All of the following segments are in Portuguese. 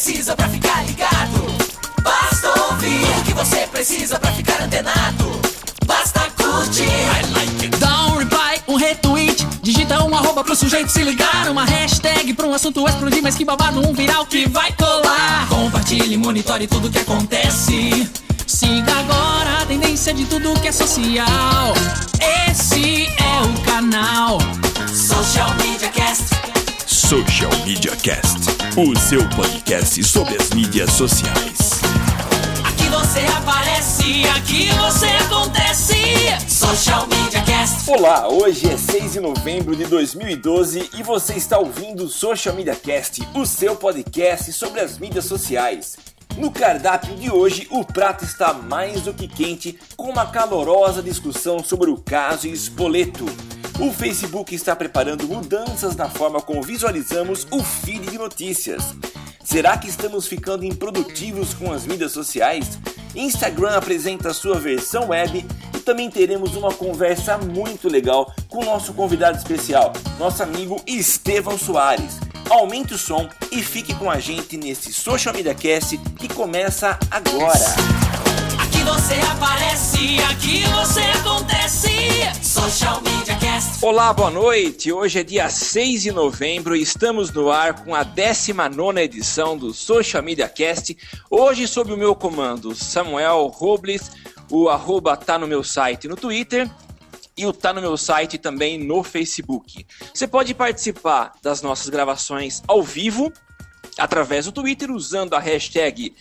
precisa pra ficar ligado. Basta ouvir o que você precisa pra ficar antenado. Basta curtir. I like it. Dá um reply, um retweet. Digita um arroba pro sujeito se ligar. Uma hashtag pra um assunto explodir. Mas que babado, um viral que vai colar. Compartilhe, monitore tudo que acontece. Siga agora a tendência de tudo que é social. Esse é o canal Social Media Cast. Social Media Cast, o seu podcast sobre as mídias sociais. Aqui você aparece, aqui você acontece. Social Media Cast. Olá, hoje é 6 de novembro de 2012 e você está ouvindo Social Media Cast, o seu podcast sobre as mídias sociais. No cardápio de hoje, o prato está mais do que quente, com uma calorosa discussão sobre o caso Spoleto. O Facebook está preparando mudanças na forma como visualizamos o feed de notícias. Será que estamos ficando improdutivos com as mídias sociais? Instagram apresenta sua versão web e também teremos uma conversa muito legal com o nosso convidado especial, nosso amigo Estevão Soares. Aumente o som e fique com a gente nesse Social Media Cast que começa agora. Aqui você aparece, aqui você acontece. Social Media Cast. Olá, boa noite. Hoje é dia 6 de novembro e estamos no ar com a 19ª edição do Social Media Cast. Hoje sob o meu comando, Samuel Robles, o arroba tá no meu site no Twitter. E o Tá no meu site também no Facebook. Você pode participar das nossas gravações ao vivo através do Twitter usando a hashtag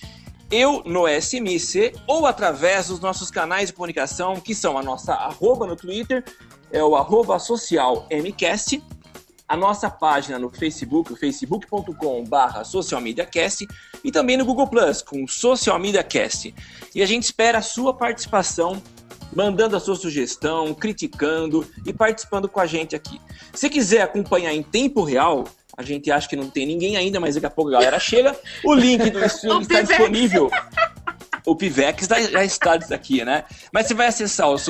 EuNoSMC ou através dos nossos canais de comunicação que são a nossa arroba no Twitter, é o arroba socialmcast, a nossa página no Facebook, o facebook.com/socialmediacast e também no Google Plus com Social Media Cast. E a gente espera a sua participação, mandando a sua sugestão, criticando e participando com a gente aqui. Se quiser acompanhar em tempo real, a gente acha que não tem ninguém ainda, mas daqui a pouco a galera chega, o link do stream está disponível. O Pivex já está aqui, né? Mas você vai acessar o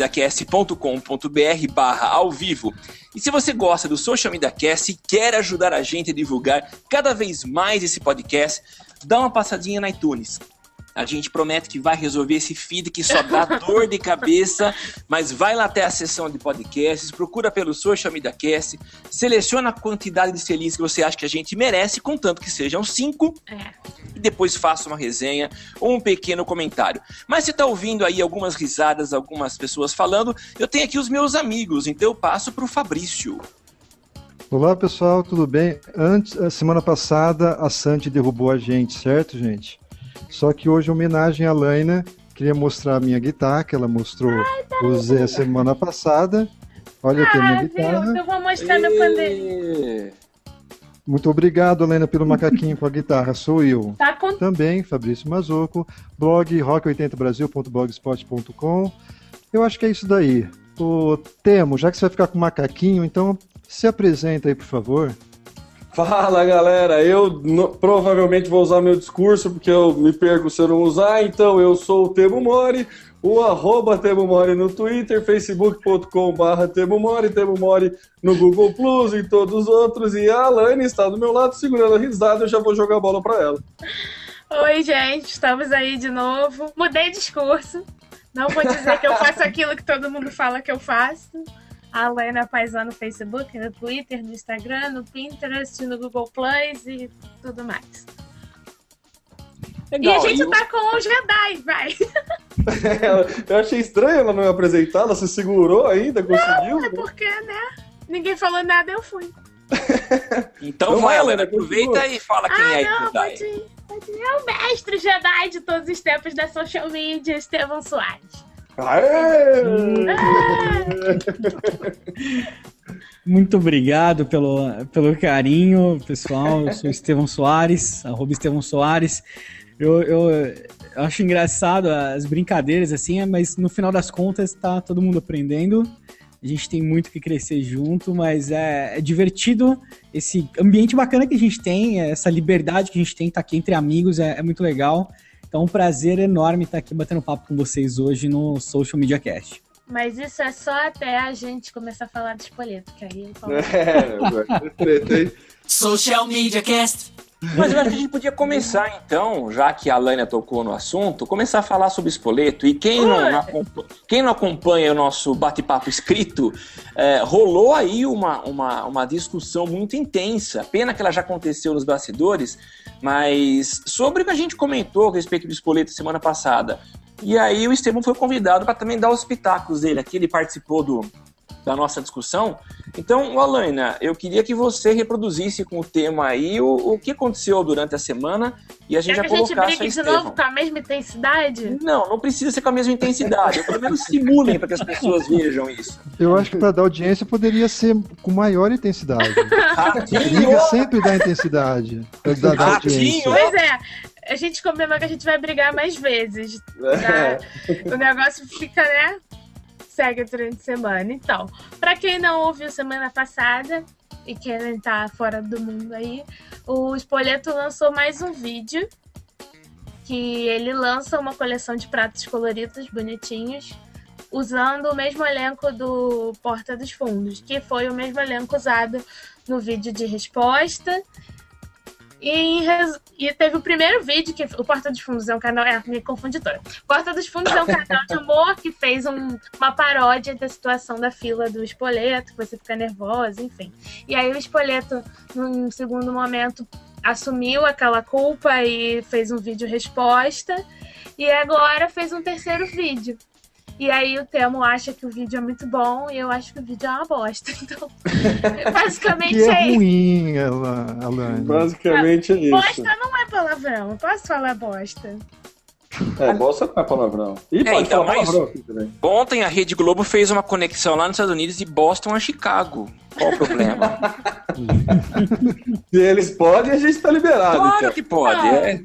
socialmediacast.com.br/ao vivo. E se você gosta do Social Media Cast e quer ajudar a gente a divulgar cada vez mais esse podcast, dá uma passadinha na iTunes. A gente promete que vai resolver esse feed que só dá dor de cabeça, mas vai lá até a seção de podcasts, procura pelo Social Media Cast, seleciona a quantidade de selinhos que você acha que a gente merece, contanto que sejam 5, e depois faça uma resenha ou um pequeno comentário. Mas você está ouvindo aí algumas risadas, algumas pessoas falando, eu tenho aqui os meus amigos, então eu passo para o Fabrício. Olá pessoal, tudo bem? Semana passada a Santi derrubou a gente, certo, gente? Só que hoje, em homenagem à Laina, queria mostrar a minha guitarra, que ela mostrou, usei a semana passada. Olha aqui a minha guitarra. Eu vou mostrar no pandeiro. Muito obrigado, Laina, pelo macaquinho com a guitarra, sou eu. Tá com... Também, Fabrício Mazocco, blog rock80brasil.blogspot.com. Eu acho que é isso daí. Ô, Temo, já que você vai ficar com o macaquinho, então se apresenta aí, por favor. Fala galera, eu provavelmente vou usar meu discurso porque eu me perco se eu não usar, então eu sou o Temo Mori, o arroba Temo Mori no Twitter, facebook.com/Temo Mori, Temo Mori no Google Plus e todos os outros, e a Alane está do meu lado segurando a risada, eu já vou jogar a bola pra ela. Oi gente, estamos aí de novo, mudei discurso, não vou dizer que eu faço aquilo que todo mundo fala que eu faço. A Lena Paisão no Facebook, no Twitter, no Instagram, no Pinterest, no Google Plus e tudo mais. Legal, e a gente tá com o Jedi, vai! Eu achei estranho ela não me apresentar, ela se segurou ainda, conseguiu? Não, é porque, né? Ninguém falou nada, eu fui. Então vai, Lena, aproveita e fala quem é o Jedi. Pode ir. É o mestre Jedi de todos os tempos da social media, Estevão Soares. Muito obrigado pelo carinho, pessoal. Eu sou Estevão Soares, arroba Estevão Soares. Eu acho engraçado as brincadeiras, assim, mas no final das contas tá todo mundo aprendendo. A gente tem muito que crescer junto, mas é divertido esse ambiente bacana que a gente tem, essa liberdade que a gente tem, tá aqui entre amigos, é muito legal. Então, um prazer enorme estar aqui batendo papo com vocês hoje no Social Media Cast. Mas isso é só até a gente começar a falar de Spoleto, que aí eu falo. Social Media Cast. Mas eu acho que a gente podia começar, então, já que a Alânia tocou no assunto, começar a falar sobre Spoleto. E quem não acompanha o nosso bate-papo escrito, rolou aí uma discussão muito intensa. Pena que ela já aconteceu nos bastidores, mas sobre o que a gente comentou a respeito do Spoleto semana passada. E aí o Estevão foi convidado para também dar os pitacos dele. Aqui ele participou da nossa discussão. Então, Alânia, eu queria que você reproduzisse com o tema aí o que aconteceu durante a semana e a gente já colocasse a gente brigue de novo com a mesma intensidade? Não precisa ser com a mesma intensidade. Pelo menos simulem para que as pessoas vejam isso. Eu acho que para dar audiência poderia ser com maior intensidade. Briga sempre dá intensidade. Da audiência. Pois é. A gente combinou que a gente vai brigar mais vezes. O negócio fica, né? Segue durante a semana. Então, pra quem não ouviu semana passada e quem tá fora do mundo aí, o Spoleto lançou mais um vídeo que ele lança uma coleção de pratos coloridos bonitinhos usando o mesmo elenco do Porta dos Fundos, que foi o mesmo elenco usado no vídeo de resposta. E teve o primeiro vídeo, que o Porta dos Fundos é um canal... me confundi toda. Porta dos Fundos é um canal de humor que fez uma paródia da situação da fila do Spoleto, que você fica nervosa, enfim. E aí o Spoleto, num segundo momento, assumiu aquela culpa e fez um vídeo resposta. E agora fez um terceiro vídeo. E aí o Temo acha que o vídeo é muito bom e eu acho que o vídeo é uma bosta. Então, basicamente que é isso. Ruim, Alânia. Basicamente é isso. Bosta não é palavrão. Eu posso falar bosta? Bosta não é palavrão. E pode então, falar palavrão aqui também. Ontem a Rede Globo fez uma conexão lá nos Estados Unidos de Boston a Chicago. Qual o problema? Se eles podem, a gente tá liberado. Claro cara. que pode.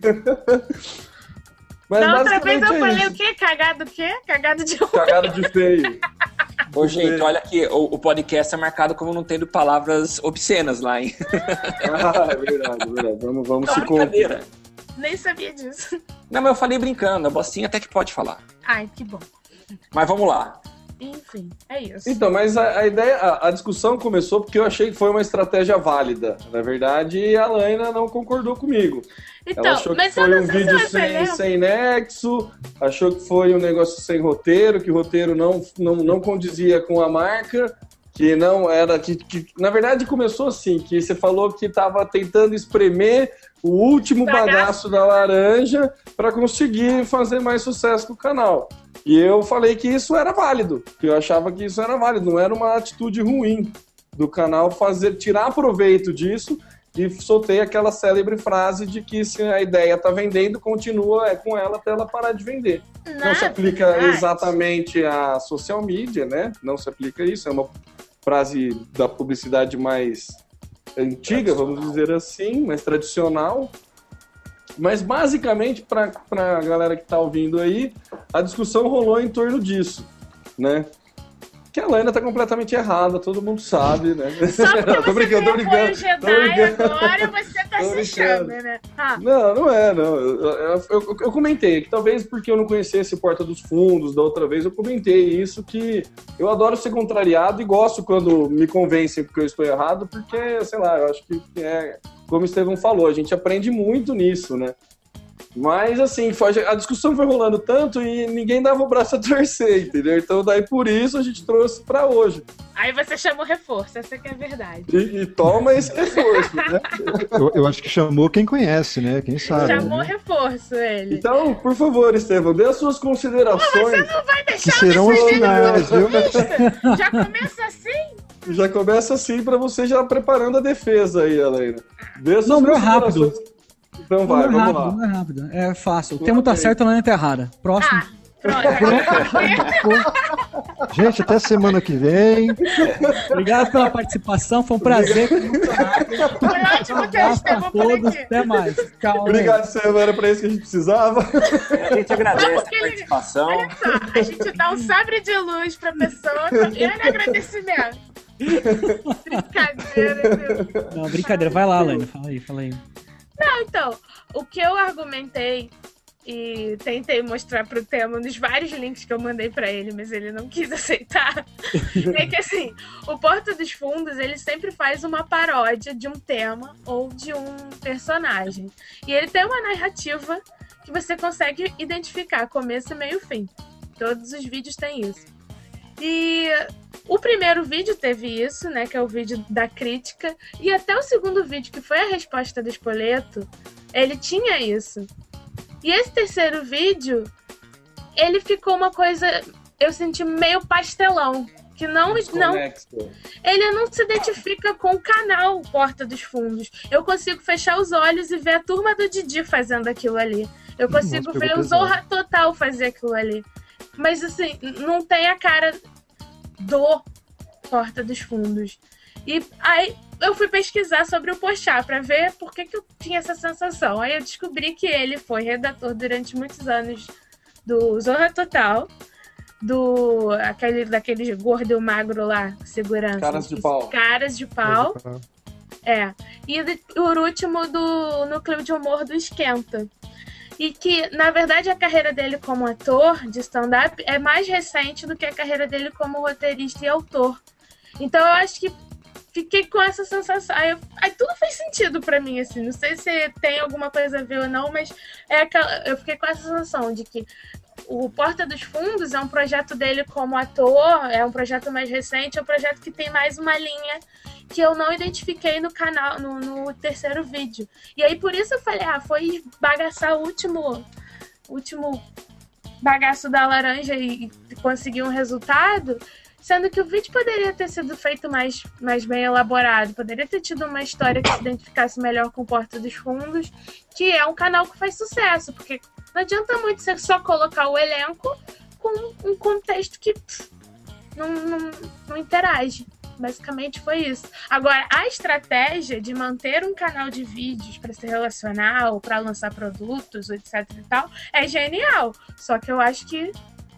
Mas Na outra vez eu falei isso. o quê? Cagado o quê? Cagado de ruim. Cagado de feio. Ô, gente, olha aqui, o podcast é marcado como não tendo palavras obscenas lá, hein? É verdade. Vamos se Brincadeira. Nem sabia disso. Não, mas eu falei brincando, a Bostinha até que pode falar. Ai, que bom. Mas vamos lá. Enfim, é isso. Então, mas a ideia, a discussão começou porque eu achei que foi uma estratégia válida. Na verdade, a Laina não concordou comigo. Então, ela achou que mas eu foi não um sei se vídeo você lembra. sem nexo, achou que foi um negócio sem roteiro, que o roteiro não condizia com a marca, que não era... Que na verdade começou assim, que você falou que estava tentando espremer o último bagaço da laranja para conseguir fazer mais sucesso com o canal. E eu falei que isso era válido, que eu achava que isso era válido, não era uma atitude ruim do canal tirar proveito disso, e soltei aquela célebre frase de que se a ideia tá vendendo, continua com ela até ela parar de vender. Não se aplica exatamente à social media, né? Não se aplica isso, é uma frase da publicidade mais antiga, vamos dizer assim, mais tradicional. Mas basicamente, para a galera que tá ouvindo aí, a discussão rolou em torno disso, né? Que a Laina tá completamente errada, todo mundo sabe, né? Só porque tô brincando. Agora você tá se achando, né? Não é. Eu comentei que talvez porque eu não conhecesse Porta dos Fundos da outra vez, eu comentei isso, que eu adoro ser contrariado e gosto quando me convencem porque eu estou errado, porque, sei lá, eu acho que como o Estevão falou, a gente aprende muito nisso, né? Mas, assim, a discussão foi rolando tanto e ninguém dava o braço a torcer, entendeu? Então, daí por isso a gente trouxe pra hoje. Aí você chamou reforço, essa que é a verdade. E toma esse reforço, né? Eu acho que chamou quem conhece, né? Quem sabe. Chamou né? reforço ele. Então, por favor, Estevão, dê as suas considerações. Você não vai deixar que serão os finais, viu? Já começa assim? Já começa assim pra você já preparando a defesa aí, Helena. Dê as suas Não, meu rápido. Então vai, vamos lá. Não é rápido, é fácil. O termo tá certo, a Laina tá errada. Próximo. Gente, até semana que vem. Obrigado pela participação, foi um prazer. Foi ótimo ter o Estevão por Todos, aqui. até mais. Tchau. Obrigado, Estevão, era pra isso que a gente precisava. A gente agradece Porque a participação. Olha só, a gente dá um sabre de luz pra pessoa e olha agradecimento. Brincadeira, meu. Não, brincadeira. Vai lá, Laina. Fala aí. Não, então, o que eu argumentei e tentei mostrar pro Temo nos vários links que eu mandei pra ele, mas ele não quis aceitar. É que assim, o Porta dos Fundos, ele sempre faz uma paródia de um tema ou de um personagem. E ele tem uma narrativa que você consegue identificar começo, meio e fim. Todos os vídeos têm isso. E o primeiro vídeo teve isso, né, que é o vídeo da crítica, e até o segundo vídeo, que foi a resposta do Spoleto, ele tinha isso. E esse terceiro vídeo, ele ficou uma coisa, eu senti meio pastelão, que não ele não se identifica com o canal Porta dos Fundos. Eu consigo fechar os olhos e ver a turma do Didi fazendo aquilo ali. Eu consigo ver o Zorra Total fazer aquilo ali. Mas assim, não tem a cara do Porta dos Fundos. E aí eu fui pesquisar sobre o Porchat pra ver por que eu tinha essa sensação. Aí eu descobri que ele foi redator durante muitos anos do Zorra Total, daquele gordo e magro lá, segurança. Caras de Pau. Caras de Pau. É. E o último do Núcleo de Humor do Esquenta. E que, na verdade, a carreira dele como ator de stand-up é mais recente do que a carreira dele como roteirista e autor. Então eu acho que fiquei com essa sensação. Aí tudo fez sentido pra mim, assim. Não sei se tem alguma coisa a ver ou não, mas eu fiquei com essa sensação de que o Porta dos Fundos é um projeto dele como ator, é um projeto mais recente, é um projeto que tem mais uma linha que eu não identifiquei no canal, no terceiro vídeo. E aí por isso eu falei, foi bagaçar o último bagaço da laranja e conseguir um resultado, sendo que o vídeo poderia ter sido feito mais bem elaborado, poderia ter tido uma história que se identificasse melhor com o Porta dos Fundos, que é um canal que faz sucesso, porque não adianta muito você só colocar o elenco com um contexto que não interage. Basicamente foi isso. Agora, a estratégia de manter um canal de vídeos para se relacionar ou para lançar produtos, etc e tal, é genial. Só que eu acho que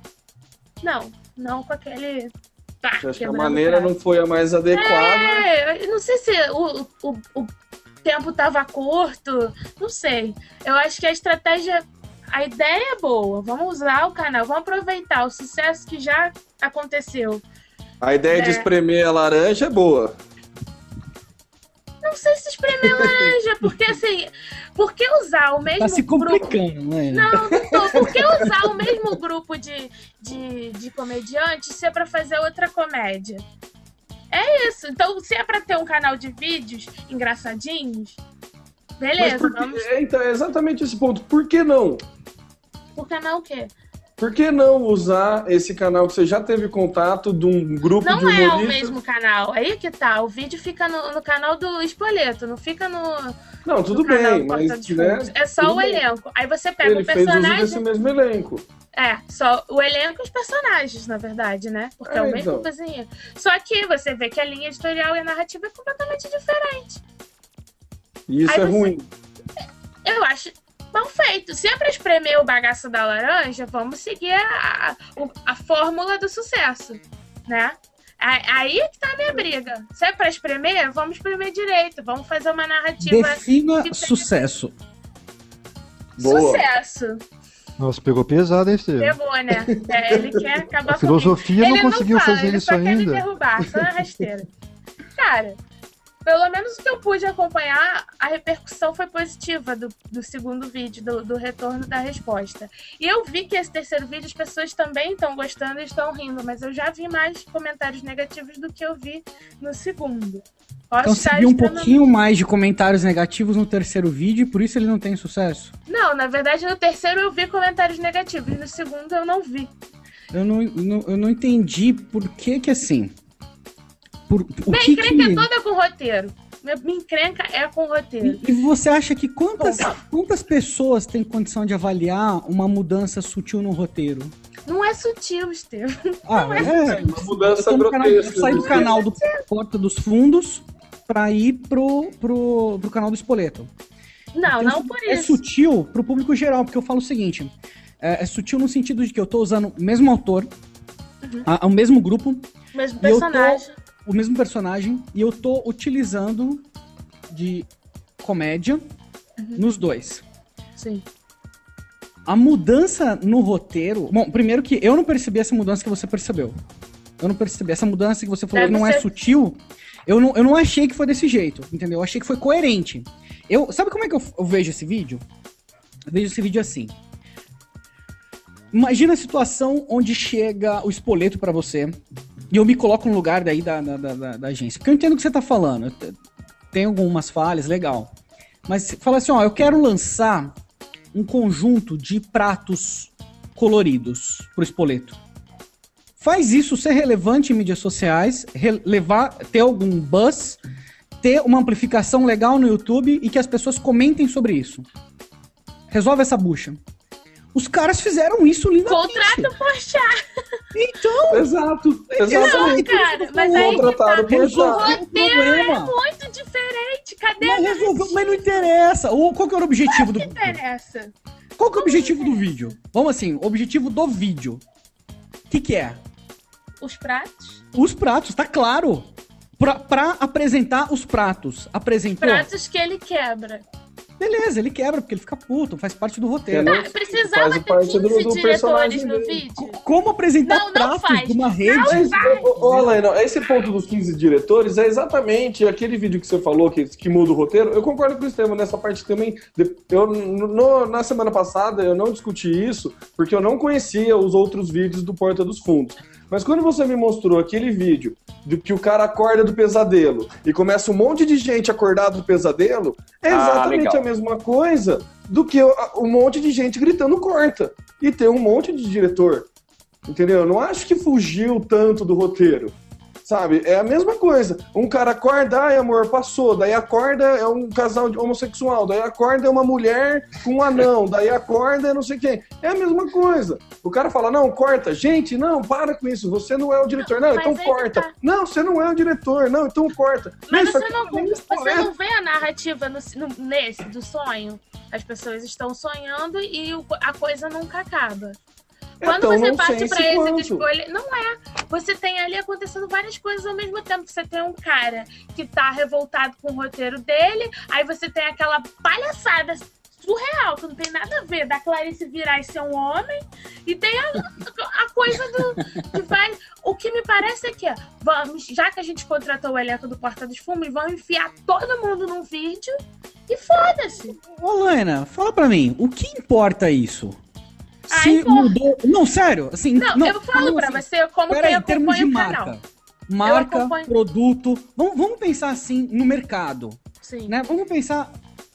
não com aquele... Eu acho que a maneira não foi a mais adequada. Eu não sei se o tempo tava curto, não sei. Eu acho que a ideia é boa. Vamos usar o canal, vamos aproveitar o sucesso que já aconteceu. A ideia de espremer a laranja é boa. Não sei se espremer a laranja, porque assim, por que usar o mesmo grupo... Tá se complicando, grupo... né? Não tô. Por que usar o mesmo grupo de comediantes se é pra fazer outra comédia? É isso. Então, se é pra ter um canal de vídeos engraçadinhos, beleza, vamos... Então, é exatamente esse ponto. Por que não? Por que não o quê? Por que não usar esse canal que você já teve contato de um grupo de humoristas? Não é o mesmo canal. Aí que tá. O vídeo fica no canal do Spoleto, não fica no... Não, tudo bem, mas... Né, é só o elenco. Aí você pega o personagem... Ele fez uso desse mesmo elenco. Só o elenco e os personagens, na verdade, né? Porque é o mesmo cozinha. Só que você vê que a linha editorial e a narrativa é completamente diferente. E isso é ruim. Eu acho... mal feito. Se é pra espremer o bagaço da laranja, vamos seguir a fórmula do sucesso, né? Aí que tá a minha briga. Se é pra espremer, vamos espremer direito. Vamos fazer uma narrativa... Defina sucesso. Boa. Sucesso. Nossa, pegou pesado, hein, Estevam? Pegou, né? Ele quer acabar a filosofia comigo. não conseguiu fazer isso ainda. Ele só quer me derrubar, só na rasteira. Cara... Pelo menos o que eu pude acompanhar, a repercussão foi positiva do segundo vídeo, do retorno da resposta. E eu vi que esse terceiro vídeo as pessoas também estão gostando e estão rindo, mas eu já vi mais comentários negativos do que eu vi no segundo. Então você viu um pouquinho mais de comentários negativos no terceiro vídeo e por isso ele não tem sucesso? Não, na verdade no terceiro eu vi comentários negativos, no segundo eu não vi. Eu não entendi por que assim... Minha encrenca é toda com roteiro. Minha encrenca é com roteiro. E você acha que quantas pessoas têm condição de avaliar uma mudança sutil no roteiro? Não é sutil, Estevam. Uma mudança grotesca. Sair do canal do Porta dos Fundos pra ir pro canal do Spoleto. Não por isso. É sutil pro público geral, porque eu falo o seguinte. É sutil no sentido de que eu tô usando o mesmo autor, o mesmo grupo. Mesmo personagem. O mesmo personagem, e eu tô utilizando de comédia nos dois. Sim. A mudança no roteiro... Bom, primeiro que eu não percebi essa mudança que você percebeu. Eu não percebi. Essa mudança que você falou não é sutil. Eu não achei que foi desse jeito, entendeu? Eu achei que foi coerente. Sabe como é que eu vejo esse vídeo? Eu vejo esse vídeo assim. Imagina a situação onde chega o Spoleto pra você e eu me coloco no lugar daí da agência. Porque eu entendo o que você tá falando. Tem algumas falhas, legal. Mas fala assim, ó, eu quero lançar um conjunto de pratos coloridos pro Spoleto. Faz isso ser relevante em mídias sociais, ter algum buzz, ter uma amplificação legal no YouTube e que as pessoas comentem sobre isso. Resolve essa bucha. Os caras fizeram isso lindamente. Contrato Porchat. Então. Exato. Exatamente. Não, cara, mas aí contratado que Porchat. o roteiro é muito diferente. Cadê a narrativa? Mas não interessa. Qual que era o objetivo do vídeo? interessa. Qual que é o objetivo do vídeo? Vamos assim, o objetivo do vídeo. O que é? Os pratos? Os pratos, tá claro. Pra apresentar os pratos. Apresentou. Pratos que ele quebra. Beleza, ele quebra porque ele fica puto, faz parte do roteiro. Precisava ter 15 diretores no vídeo. Como apresentar pratos de uma rede? Alaina, esse ponto dos 15 diretores é exatamente aquele vídeo que você falou que muda o roteiro. Eu concordo com o Estevam nessa parte também. Na semana passada eu não discuti isso porque eu não conhecia os outros vídeos do Porta dos Fundos. Mas quando você me mostrou aquele vídeo de que o cara acorda do pesadelo e começa um monte de gente acordado do pesadelo, é exatamente a mesma coisa do que um monte de gente gritando corta. E tem um monte de diretor. Entendeu? Eu não acho que fugiu tanto do roteiro. Sabe? É a mesma coisa. Um cara acorda, ai amor, passou. Daí acorda, é um casal homossexual. Daí acorda, é uma mulher com um anão. Daí acorda, é não sei quem. É a mesma coisa. O cara fala, não, corta. Gente, não, para com isso. Você não é o diretor. Não, então corta. Tá. Não, você não é o diretor. Não, então corta. Mas você não vê a narrativa nesse do sonho? As pessoas estão sonhando e a coisa nunca acaba. Quando então, você parte pra esse de escolha, não é. Você tem ali acontecendo várias coisas ao mesmo tempo. Você tem um cara que tá revoltado com o roteiro dele, aí você tem aquela palhaçada surreal, que não tem nada a ver, da Clarice virar e ser um homem, e tem a coisa que vai... O que me parece é que, vamos, já que a gente contratou o elenco do Porta dos Fundos, vamos enfiar todo mundo num vídeo e foda-se. Ô, Laina, fala pra mim, o que importa isso? Se mudou... Não, sério, assim... Não, eu falo pra você como quem acompanha o canal. Marca, produto... Vamos pensar assim no mercado. Sim. Né? Vamos pensar...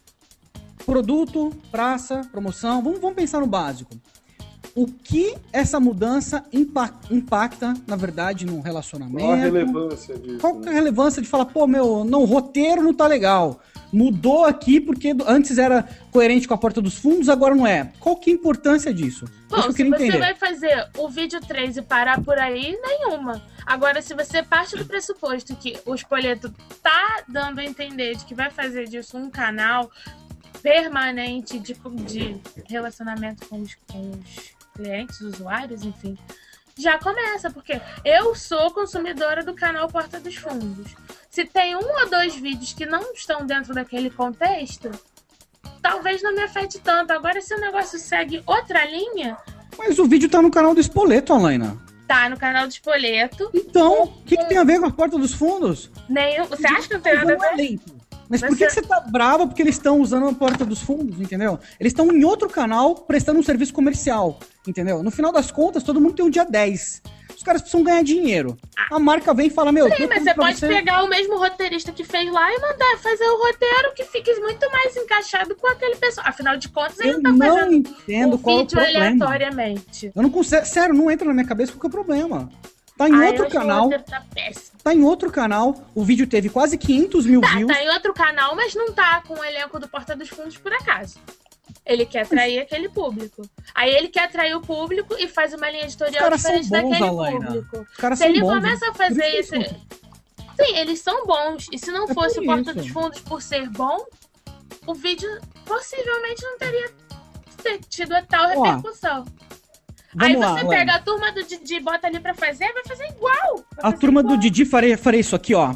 Produto, praça, promoção... Vamos pensar no básico. O que essa mudança impacta, na verdade, no relacionamento? Qual a relevância disso? Qual é a relevância de falar, pô, o roteiro não tá legal. Mudou aqui porque antes era coerente com a Porta dos Fundos, agora não é. Qual que é a importância disso? Bom, se você vai fazer o vídeo 3 e parar por aí, nenhuma. Agora, se você parte do pressuposto que o Spoleto tá dando a entender de que vai fazer disso um canal permanente de relacionamento com os clientes, usuários, enfim, já começa, porque eu sou consumidora do canal Porta dos Fundos. Se tem 1 ou 2 vídeos que não estão dentro daquele contexto, talvez não me afete tanto. Agora, se o negócio segue outra linha... Mas o vídeo tá no canal do Spoleto, Alaina. Tá no canal do Spoleto. Então, o que tem a ver com a Porta dos Fundos? Nenhum. Você acha que não tem nada a ver? Mas por que você tá brava porque eles estão usando a Porta dos Fundos, entendeu? Eles estão em outro canal prestando um serviço comercial, entendeu? No final das contas, todo mundo tem um dia 10. Os caras precisam ganhar dinheiro. A marca vem e fala, sim, mas você pode pegar o mesmo roteirista que fez lá e mandar fazer o roteiro que fique muito mais encaixado com aquele pessoal. Afinal de contas, ele não tá fazendo o vídeo aleatoriamente. Eu não consigo... Sério, não entra na minha cabeça qual que é o problema. Tá em outro canal. Tá em outro canal. O vídeo teve quase 500 mil views. Tá em outro canal, mas não tá com o elenco do Porta dos Fundos por acaso. Ele quer atrair aquele público. Aí ele quer atrair o público e faz uma linha editorial diferente daquele público. Se ele começa a fazer isso... Sim, eles são bons. E se não fosse o Porta dos Fundos por ser bom, o vídeo possivelmente não teria tido a tal repercussão. Aí você pega a turma do Didi e bota ali pra fazer, vai fazer igual. A turma do Didi faria isso aqui, ó.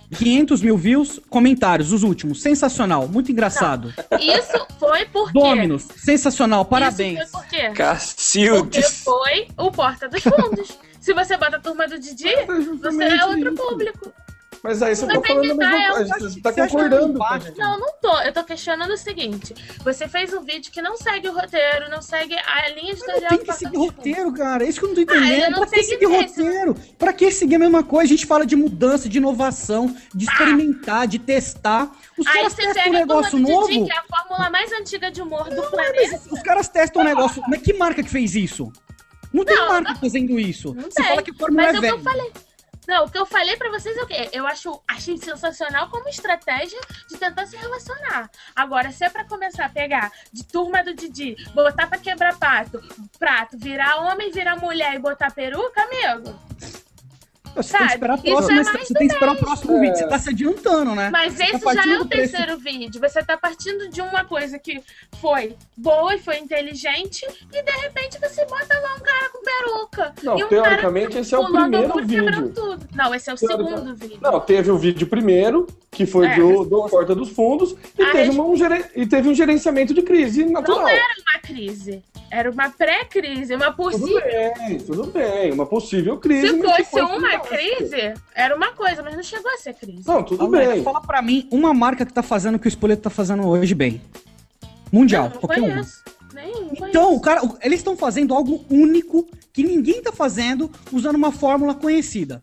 500 mil views, comentários, os últimos, sensacional, muito engraçado. Isso foi porque... Dominus, sensacional, parabéns. Isso foi por quê? Porque Cacildes. foi o Porta dos Fundos. Se você bota a Turma do Didi, você é outro público. Mas aí você Mas tá falando a mesma é coisa, você tá Você acha concordando que com a baixo? gente. Não, não tô. Eu tô questionando o seguinte. Você fez um vídeo que não segue o roteiro, não segue a linha editorial. Tem do que Porta seguir dos Fundos. roteiro, cara. É isso que eu não tô eu entendendo. não Pra que sei seguir que esse- roteiro? Pra que seguir a mesma coisa? A gente fala de mudança, de inovação, de experimentar, de testar. Os Aí caras você testam um pega a Turma negócio do Didi, novo. que é a fórmula mais antiga de humor do Mas planeta. os caras testam um negócio. Mas que marca que fez isso? Não tem Não, marca fazendo isso. Não Você tem. fala que a fórmula Mas é o que eu velha. falei. Não, o que eu falei pra vocês é o quê? Eu achei sensacional como estratégia de tentar se relacionar. Agora, se é pra começar a pegar de Turma do Didi, botar pra quebrar prato, virar homem, virar mulher e botar peruca, amigo. Você tem que esperar, Sabe? Isso é mais você do tem que esperar o mesmo. próximo vídeo. Você tá se adiantando, né? Mas Você tá esse já partindo é o do preço- terceiro vídeo. Você tá partindo de uma coisa que foi boa e foi inteligente, e de repente você bota lá um cara com peruca. Não, e um teoricamente, cara esse é o pulando primeiro muro, quebrando vídeo. tudo. Não, esse é o segundo vídeo. Não, teve o vídeo primeiro, que foi do Porta dos Fundos, e A teve um gerenciamento de crise natural. Não era uma crise. Era uma pré-crise, uma possível. Tudo bem. Uma possível crise. Se mas que fosse foi uma fantástica. crise, era uma coisa, mas não chegou a ser crise. Não, tudo Alex, bem. fala pra mim uma marca que tá fazendo o que o Spoleto tá fazendo hoje bem. Mundial, não qualquer uma. conheço. Nenhum Então, eles estão fazendo algo único que ninguém tá fazendo usando uma fórmula conhecida.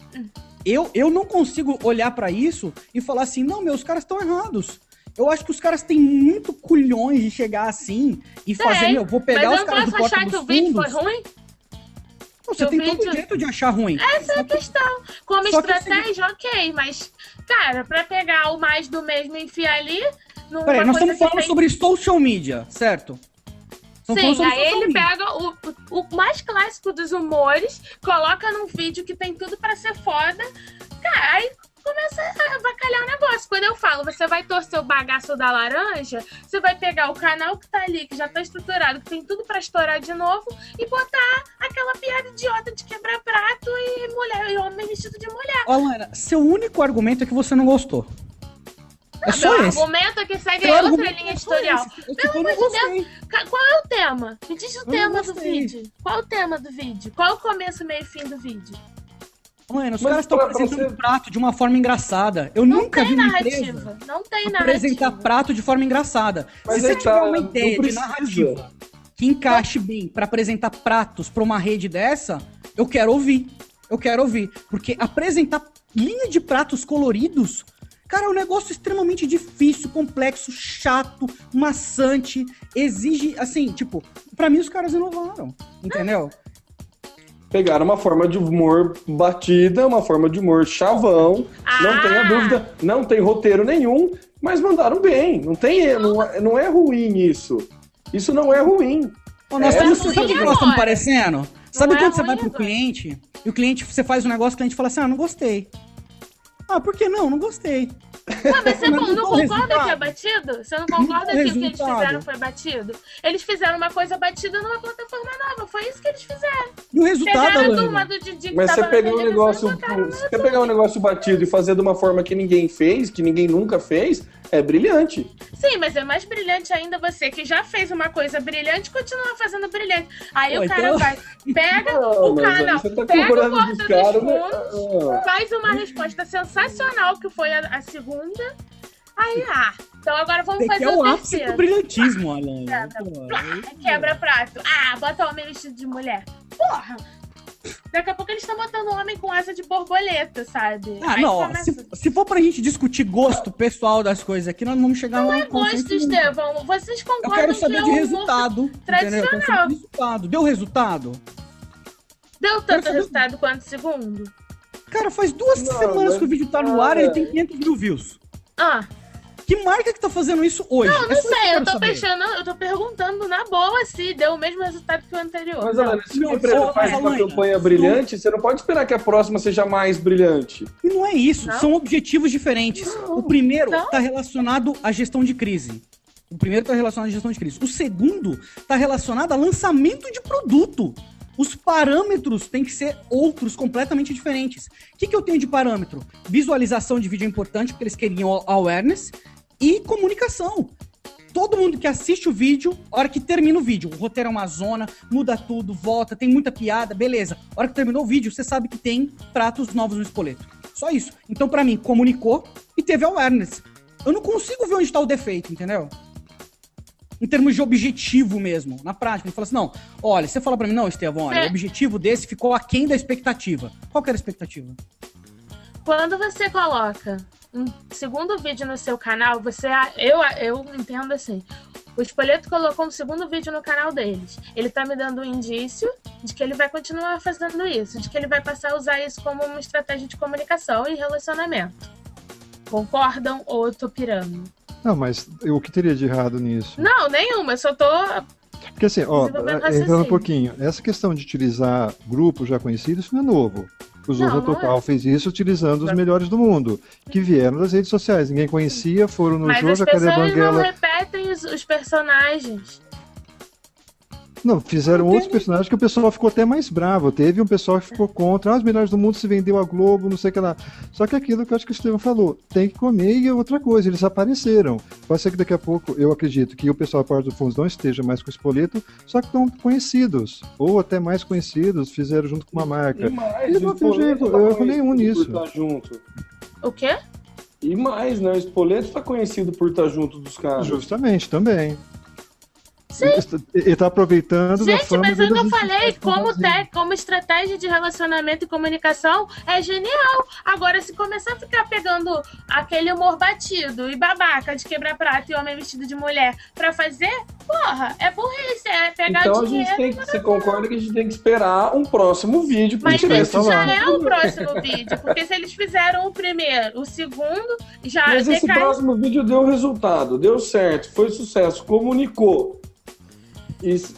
Eu não consigo olhar pra isso e falar assim, não, os caras estão errados. Eu acho que os caras têm muito culhões de chegar assim e fazer, vou pegar os caras do Mas eu Porta não dos posso achar que o vídeo Fundos. foi ruim? Você que tem o todo o vídeo- direito de achar ruim. Essa é a questão. Como Só que estratégia, ok, mas, cara, pra pegar o mais do mesmo e enfiar ali... numa Peraí, nós coisa estamos que falando tem- sobre social media, certo? Estamos falando Sim, sobre aí social ele media. pega o mais clássico dos humores, coloca num vídeo que tem tudo pra ser foda, cara, aí começa a avacalhar o negócio. Quando eu falo, você vai torcer o bagaço da laranja, você vai pegar o canal que tá ali, que já tá estruturado, que tem tudo pra estourar de novo, e botar aquela piada idiota de quebrar prato e mulher, e homem vestido de mulher. Alana, seu único argumento é que você não gostou. É só Meu esse. argumento é que segue Seu outra argumento linha é só editorial. esse. Eu Pelo não amor de gostei. Deus, qual é o tema? Me diz o não tema do gostei. vídeo. Qual é o tema do vídeo? Qual é o começo, meio e fim do vídeo? Mano, os Mas caras estão pra apresentando você- prato de uma forma engraçada. Eu Não nunca tem vi uma narrativa. empresa Não tem apresentar narrativa. prato de forma engraçada. Mas Se você aí tiver tá, uma não ideia de precisa. narrativa que encaixe bem pra apresentar pratos pra uma rede dessa, eu quero ouvir. Eu quero ouvir. Porque apresentar linha de pratos coloridos, cara, é um negócio extremamente difícil, complexo, chato, maçante, exige, assim, tipo, pra mim os caras inovaram, entendeu? Pegaram uma forma de humor batida, uma forma de humor chavão, não tenha dúvida, não tem roteiro nenhum, mas mandaram bem. Não é ruim isso. Isso não é ruim. Ó, nós É, estamos, ruim sabe o que nós agora. estamos parecendo? Sabe é quando você ruim vai pro agora. cliente e o cliente, você faz um negócio, o cliente fala assim, não gostei. Ah, por que não? Não gostei. Ah, mas você Mas não não concorda resultado. que é batido? Você não concorda Não que o que eles resultado. fizeram foi batido? Eles fizeram uma coisa batida numa plataforma nova. Foi isso que eles fizeram. E o resultado, Pegaram a Alana? turma do Didi que Mas tava você na pegar um televisão negócio, e botaram no você quer pegar um YouTube. negócio batido e fazer de uma forma que ninguém fez, que ninguém nunca fez, é brilhante. Sim, mas é mais brilhante ainda você que já fez uma coisa brilhante continua fazendo brilhante. Aí Pô, o cara então- vai, pega Não, o mas aí canal, você tá pega o cobrando Porta dos dos caras, né? Fundos, faz uma resposta sensacional, que foi a segunda. Aí, então agora vamos Tem que fazer é o o ápice do terceiro. brilhantismo, Alana. Quebra prato. Bota homem vestido de mulher. Porra! Daqui a pouco eles estão botando homem com asa de borboleta, sabe? Ah, Aí não, ó, começa- se for pra gente discutir gosto pessoal das coisas aqui, nós não vamos chegar Não num é gosto, consenso nunca. Estevão. Vocês Eu concordam quero saber que de é um resultado, entendeu? Eu quero saber tradicional. de resultado. Deu resultado? Deu Quero tanto saber- resultado quanto segundo? Cara, faz 2 Não, semanas mas- que o vídeo tá no ar e ele tem 500 mil views. Que marca que tá fazendo isso hoje? Não É só isso que sei, eu quero tô saber. pensando, eu tô perguntando na boa se deu o mesmo resultado que o anterior. Mas, Alana, se Não, uma empresa ô, faz uma Alana, campanha brilhante, você não pode esperar que a próxima seja mais brilhante. E não é isso, Não? são objetivos diferentes. O primeiro Não. está relacionado à gestão de crise. O segundo está relacionado a lançamento de produto. Os parâmetros têm que ser outros, completamente diferentes. O que eu tenho de parâmetro? Visualização de vídeo é importante, porque eles queriam awareness, e comunicação. Todo mundo que assiste o vídeo, a hora que termina o vídeo, o roteiro é uma zona, muda tudo, volta, tem muita piada, beleza. A hora que terminou o vídeo, você sabe que tem pratos novos no espoleto. Só isso. Então, pra mim, comunicou e teve awareness. Eu não consigo ver onde tá o defeito, entendeu? Em termos de objetivo mesmo, na prática. Ele fala assim, não, olha, você fala pra mim, não, Estevão, olha, o objetivo desse ficou aquém da expectativa. Qual que era a expectativa? Quando você coloca um segundo vídeo no seu canal, eu entendo assim, o Espoleto colocou um segundo vídeo no canal deles. Ele tá me dando um indício de que ele vai continuar fazendo isso, de que ele vai passar a usar isso como uma estratégia de comunicação e relacionamento. Concordam ou eu tô pirando? Não, mas o que teria de errado nisso? Não, nenhuma, eu só tô... Porque assim, entrando um pouquinho, essa questão de utilizar grupos já conhecidos, isso não é novo. O Zorra Total fez isso utilizando os melhores do mundo, que vieram das redes sociais. Ninguém conhecia, foram no jogo, Jacaré Banguela... Mas as pessoas não repetem os personagens. Não, fizeram outros personagens que o pessoal ficou até mais bravo. Teve um pessoal que ficou contra. Os melhores do mundo se vendeu a Globo, não sei o que lá. Só que aquilo que eu acho que o Estevão falou, tem que comer e outra coisa. Eles apareceram. Pode ser que daqui a pouco, eu acredito, que o pessoal da Porta do Fundos não esteja mais com o Espoleto, só que estão conhecidos. Ou até mais conhecidos, fizeram junto com uma marca. E não tem jeito, eu erro nenhum nisso. Junto. O quê? E mais, né? O Espoleto está conhecido por estar junto dos caras. Justamente, também. Sim. Ele tá aproveitando da fama. Gente, mas eu não falei como estratégia de relacionamento e comunicação é genial. Agora, se começar a ficar pegando aquele humor batido e babaca de quebrar prato e homem vestido de mulher pra fazer, porra, é burrice, é pegar então dinheiro. Você concorda que a gente tem que esperar um próximo vídeo pra Mas esse já é o próximo vídeo, porque se eles fizeram o primeiro, o segundo, já Mas esse próximo vídeo deu resultado, deu certo, foi sucesso, comunicou. Isso.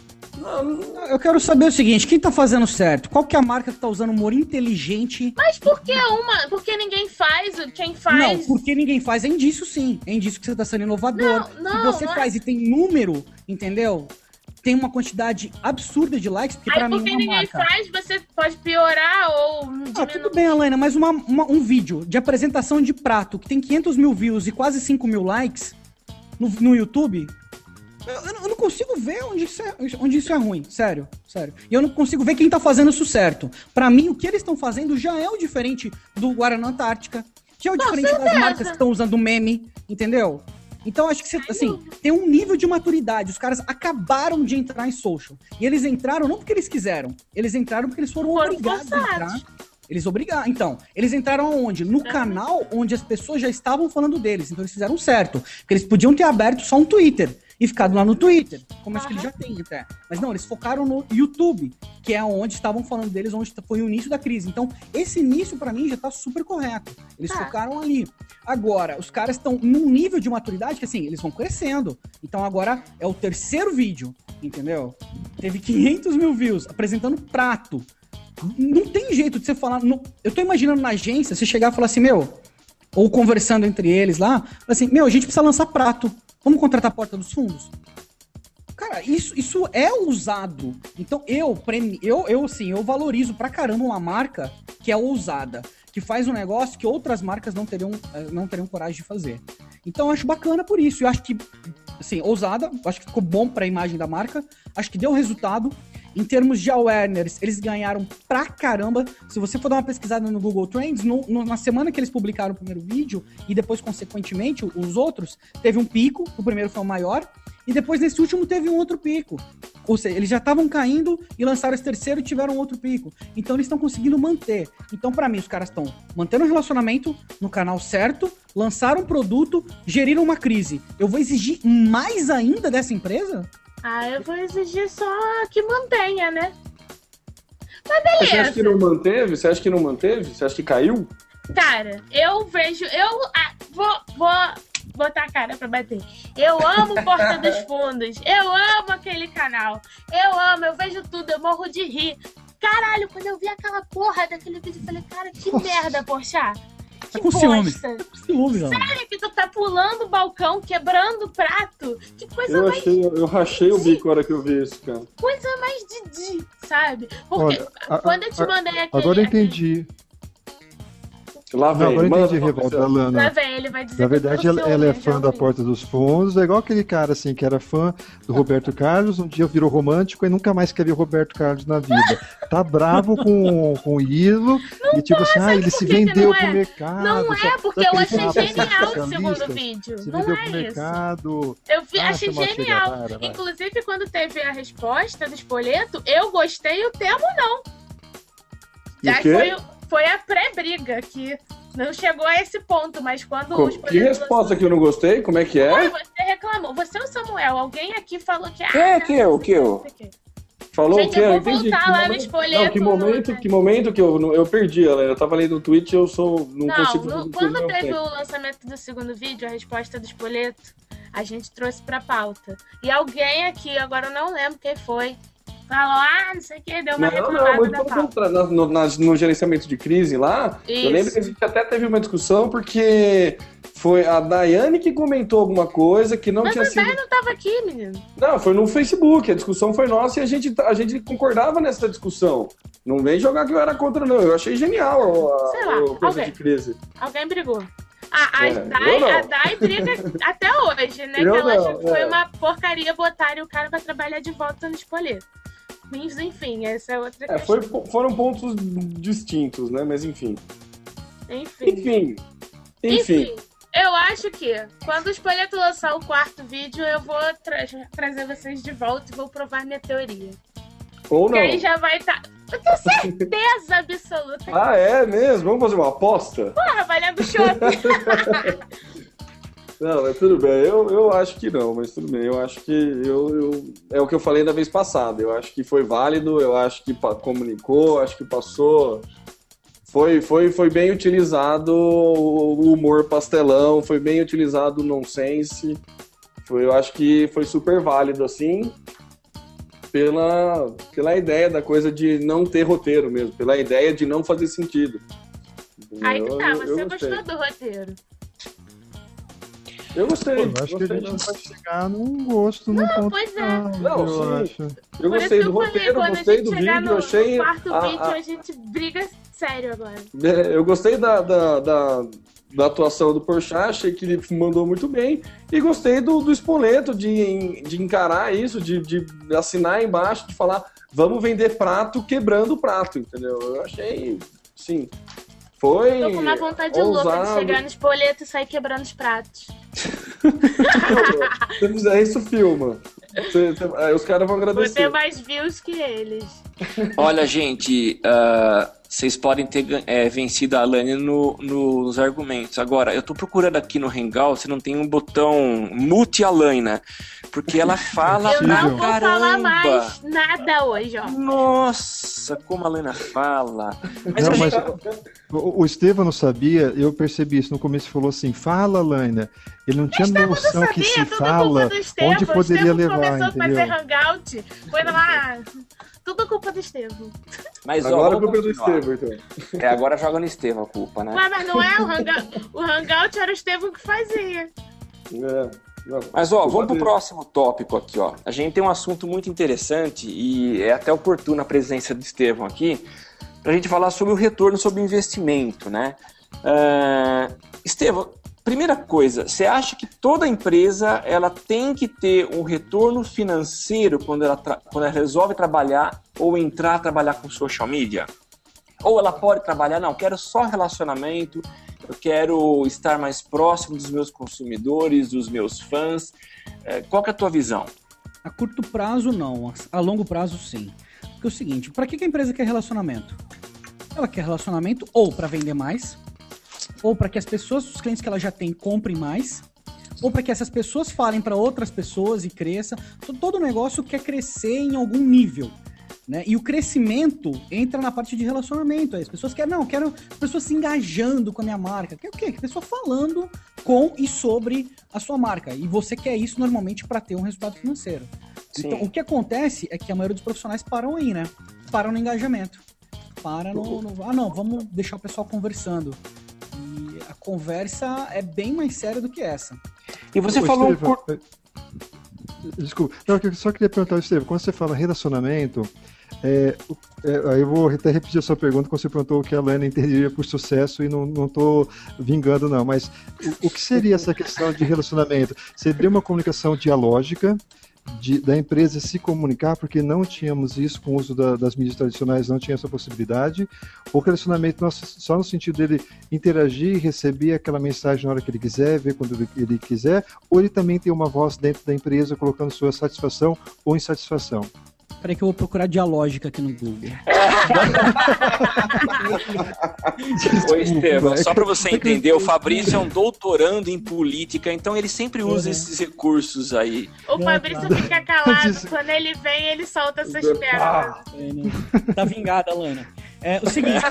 Eu quero saber o seguinte, quem tá fazendo certo? Qual que é a marca que tá usando humor inteligente? Mas por que uma? Porque ninguém faz, quem faz... Não, porque ninguém faz, é indício sim. É indício que você tá sendo inovador. Se você faz e tem número, entendeu? Tem uma quantidade absurda de likes, porque pra mim porque uma ninguém marca... faz, você pode piorar ou diminuir. Tudo bem, Alana, mas um vídeo de apresentação de prato que tem 500 mil views e quase 5 mil likes no YouTube... Eu não consigo ver onde isso é ruim, sério. E eu não consigo ver quem tá fazendo isso certo. Pra mim, o que eles estão fazendo já é o diferente do Guaraná Antártica, que é o diferente das marcas que estão usando meme, entendeu? Então, acho que assim, tem um nível de maturidade. Os caras acabaram de entrar em social. E eles entraram não porque eles quiseram, eles entraram porque eles foram obrigados a entrar. Eles obrigaram. Então, eles entraram aonde? No canal onde as pessoas já estavam falando deles. Então, eles fizeram certo. Porque eles podiam ter aberto só um Twitter e ficado lá no Twitter, como acho que eles já têm até. Mas não, eles focaram no YouTube, que é onde estavam falando deles, onde foi o início da crise. Então, esse início, pra mim, já tá super correto. Eles focaram ali. Agora, os caras estão num nível de maturidade que, assim, eles vão crescendo. Então, agora é o terceiro vídeo, entendeu? Teve 500 mil views, apresentando prato. Não tem jeito de você falar... Eu tô imaginando na agência, você chegar e falar assim, ou conversando entre eles lá, assim, a gente precisa lançar prato. Vamos contratar a Porta dos Fundos? Cara, isso é ousado. Então, eu valorizo pra caramba uma marca que é ousada, que faz um negócio que outras marcas não teriam coragem de fazer. Então, eu acho bacana por isso. Eu acho que, assim, ousada, acho que ficou bom pra imagem da marca, acho que deu resultado. Em termos de awareness, eles ganharam pra caramba. Se você for dar uma pesquisada no Google Trends, na semana que eles publicaram o primeiro vídeo, e depois, consequentemente, os outros, teve um pico, o primeiro foi o maior, e depois, nesse último, teve um outro pico. Ou seja, eles já estavam caindo e lançaram esse terceiro e tiveram outro pico. Então, eles estão conseguindo manter. Então, pra mim, os caras estão mantendo um relacionamento no canal certo, lançaram um produto, geriram uma crise. Eu vou exigir mais ainda dessa empresa? Eu vou exigir só que mantenha, né? Mas beleza. Você acha que não manteve? Você acha que caiu? Cara, eu vejo... Vou botar a cara pra bater. Eu amo Porta dos Fundos. Eu amo aquele canal. Eu vejo tudo. Eu morro de rir. Caralho, quando eu vi aquela porra daquele vídeo, eu falei, cara, que merda, Porchat. Tá com ciúme. Sério que tu tá pulando o balcão, quebrando o prato? Que coisa eu rachei o bico na hora que eu vi isso, cara. Coisa mais Didi, sabe? Porque quando eu te mandei aquele... Agora eu entendi. Lá vem, agora eu entendi a revolta da Lana. Lá vem, ele vai dizer. Na verdade, ela é fã da Porta dos Fundos, é igual aquele cara assim que era fã do Roberto Carlos, um dia virou romântico e nunca mais quer ver o Roberto Carlos na vida. Tá bravo com o ídolo e tipo assim, ele se vendeu pro mercado. Não é, porque eu achei genial o segundo vídeo. Se não vendeu é pro isso. mercado. Achei genial. Inclusive, quando teve a resposta do Spoleto, eu gostei, o Temo não. Já foi a pré-briga que não chegou a esse ponto, mas quando o Que resposta que eu não gostei? Como é que é? Você reclamou. Você ou Samuel? Alguém aqui falou que... Que eu? Falou Gente, o quê? eu vou Entendi. voltar lá no Spoleto. Não, que momento que eu perdi, ela. Eu tava lendo no Twitch e eu não consigo... Quando teve o lançamento do segundo vídeo, a resposta do Spoleto, a gente trouxe pra pauta. E alguém aqui, agora eu não lembro quem foi, falou, não sei o que, deu uma reclamada da pauta. No gerenciamento de crise lá, Isso. Eu lembro que a gente até teve uma discussão, porque foi a Daiane que comentou alguma coisa que não tinha sido... Mas a Daiane não tava aqui, menino. Não, foi no Facebook, a discussão foi nossa e a gente concordava nessa discussão. Não vem jogar que eu era contra, não. Eu achei genial a coisa de crise. Alguém brigou. A Dai briga até hoje, né? Que ela achou que foi uma porcaria botarem o cara pra trabalhar de volta no Spoleto. Mas, enfim, essa é outra questão. Foram pontos distintos, né? Mas enfim. Enfim, eu acho que quando o Spoleto lançar o quarto vídeo, eu vou trazer vocês de volta e vou provar minha teoria. Ou não. E aí já vai estar... Eu tenho certeza absoluta. É mesmo? Vamos fazer uma aposta? Porra, valendo shopping. Não, mas tudo bem. Eu acho que não, mas tudo bem. Eu acho que é o que eu falei da vez passada. Eu acho que foi válido, eu acho que comunicou, acho que passou. Foi bem utilizado o humor pastelão, foi bem utilizado o nonsense. Eu acho que foi super válido, assim, pela ideia da coisa de não ter roteiro mesmo, pela ideia de não fazer sentido. Aí que tá, você gostou do roteiro? Eu gostei. Eu acho que a gente pode chegar num gosto, num ponto. Pois é. Não, acho. Eu gostei do roteiro, gostei do vídeo, no achei... No quarto vídeo a gente briga sério agora. Eu gostei da atuação do Porchat, achei que ele mandou muito bem, e gostei do Spoleto, de encarar isso, de assinar embaixo, de falar, vamos vender prato quebrando o prato, entendeu? Eu achei, sim... Tô com uma vontade louca de chegar no Spoleto e sair quebrando os pratos. Se fizer isso, filma. Os caras vão agradecer. Vou ter mais views que eles. Olha, gente, vocês podem ter vencido a Alane nos argumentos. Agora, eu tô procurando aqui no Hangout se não tem um botão mute Alane, porque ela fala eu não vou caramba. Falar mais nada hoje, ó. Nossa, como a Alane fala. Mas o Estevão não sabia, eu percebi isso no começo, falou assim, fala, Alane. Ele não tinha noção que se fala, onde poderia levar, começou entendeu? A fazer Hangout, foi lá... Tudo culpa do Estevão. Mas, agora a culpa é do Estevão, então. Agora joga no Estevão a culpa, né? Ué, mas não é o Hangout. O Hangout era o Estevão que fazia. Mas, vamos pro próximo tópico aqui, ó. A gente tem um assunto muito interessante e é até oportuna a presença do Estevão aqui pra gente falar sobre o retorno sobre o investimento, né? Estevão, primeira coisa, você acha que toda empresa ela tem que ter um retorno financeiro quando ela resolve trabalhar ou entrar a trabalhar com social media? Ou ela pode trabalhar, não, quero só relacionamento, eu quero estar mais próximo dos meus consumidores, dos meus fãs. Qual que é a tua visão? A curto prazo, não. A longo prazo, sim. Porque é o seguinte, para que a empresa quer relacionamento? Ela quer relacionamento ou para vender mais, ou para que as pessoas, os clientes que ela já tem, comprem mais, ou para que essas pessoas falem para outras pessoas e cresça. Todo negócio quer crescer em algum nível, né? E o crescimento entra na parte de relacionamento. As pessoas querem, quero pessoas se engajando com a minha marca. Quer o quê? Pessoa falando com e sobre a sua marca. E você quer isso normalmente para ter um resultado financeiro. Sim. Então, o que acontece é que a maioria dos profissionais param aí, né? Param no engajamento. Vamos deixar o pessoal conversando. E a conversa é bem mais séria do que essa. E você falou... Desculpa, eu só queria perguntar, Estevão, quando você fala relacionamento, Aí eu vou até repetir a sua pergunta, quando você perguntou o que a Lana entenderia por sucesso, e não estou vingando não, mas o que seria essa questão de relacionamento? Seria uma comunicação dialógica, da empresa se comunicar, porque não tínhamos isso com o uso das mídias tradicionais, não tinha essa possibilidade, ou relacionamento só no sentido dele interagir, receber aquela mensagem na hora que ele quiser, ver quando ele quiser, ou ele também tem uma voz dentro da empresa colocando sua satisfação ou insatisfação? Peraí que eu vou procurar dialógica aqui no Google. Ô, Estevam, só para você entender, o Fabrício é um doutorando em política, então ele sempre usa esses recursos aí. O Fabrício fica calado, quando ele vem, ele solta essas pérolas. Tá vingada, Lana. O seguinte,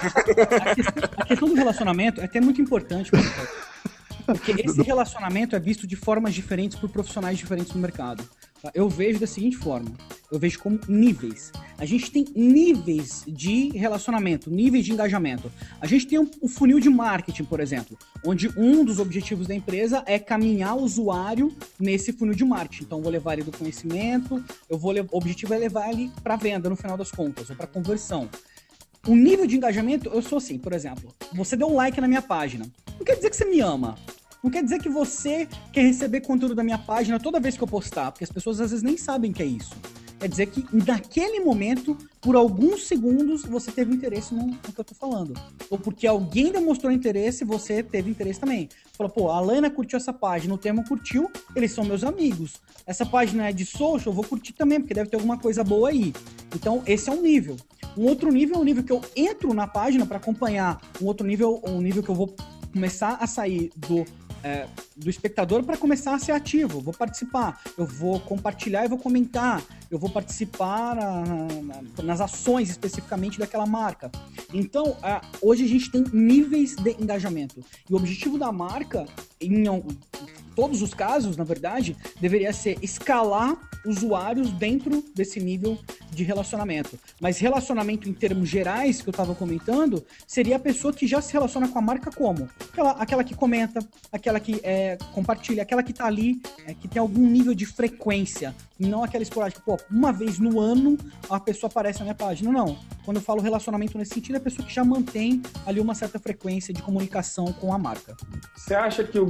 a questão do relacionamento é até muito importante, porque esse relacionamento é visto de formas diferentes por profissionais diferentes no mercado. Eu vejo da seguinte forma, eu vejo como níveis. A gente tem níveis de relacionamento, níveis de engajamento. A gente tem um funil de marketing, por exemplo, onde um dos objetivos da empresa é caminhar o usuário nesse funil de marketing. Então, eu vou levar ele do conhecimento, o objetivo é levar ele para venda no final das contas, ou para conversão. O nível de engajamento, eu sou assim, por exemplo, você deu um like na minha página. Não quer dizer que você me ama. Não quer dizer que você quer receber conteúdo da minha página toda vez que eu postar, porque as pessoas às vezes nem sabem que é isso. Quer dizer que naquele momento, por alguns segundos, você teve interesse no que eu tô falando. Ou porque alguém demonstrou interesse, você teve interesse também. Falou, pô, a Lana curtiu essa página, o Temo curtiu, eles são meus amigos. Essa página é de social, eu vou curtir também, porque deve ter alguma coisa boa aí. Então, esse é um nível. Um outro nível é o nível que eu entro na página para acompanhar. Um outro nível é um nível que eu vou começar a sair do espectador para começar a ser ativo. Eu vou participar, eu vou compartilhar e vou comentar, eu vou participar nas ações especificamente daquela marca. Então, hoje a gente tem níveis de engajamento. E o objetivo da marca, em todos os casos, na verdade, deveria ser escalar usuários dentro desse nível de relacionamento. Mas relacionamento em termos gerais, que eu estava comentando, seria a pessoa que já se relaciona com a marca como? Aquela que comenta, aquela que compartilha, aquela que está ali, que tem algum nível de frequência, e não aquela esporádica, pô, uma vez no ano a pessoa aparece na minha página. Não. Quando eu falo relacionamento nesse sentido, é a pessoa que já mantém ali uma certa frequência de comunicação com a marca. Você acha que o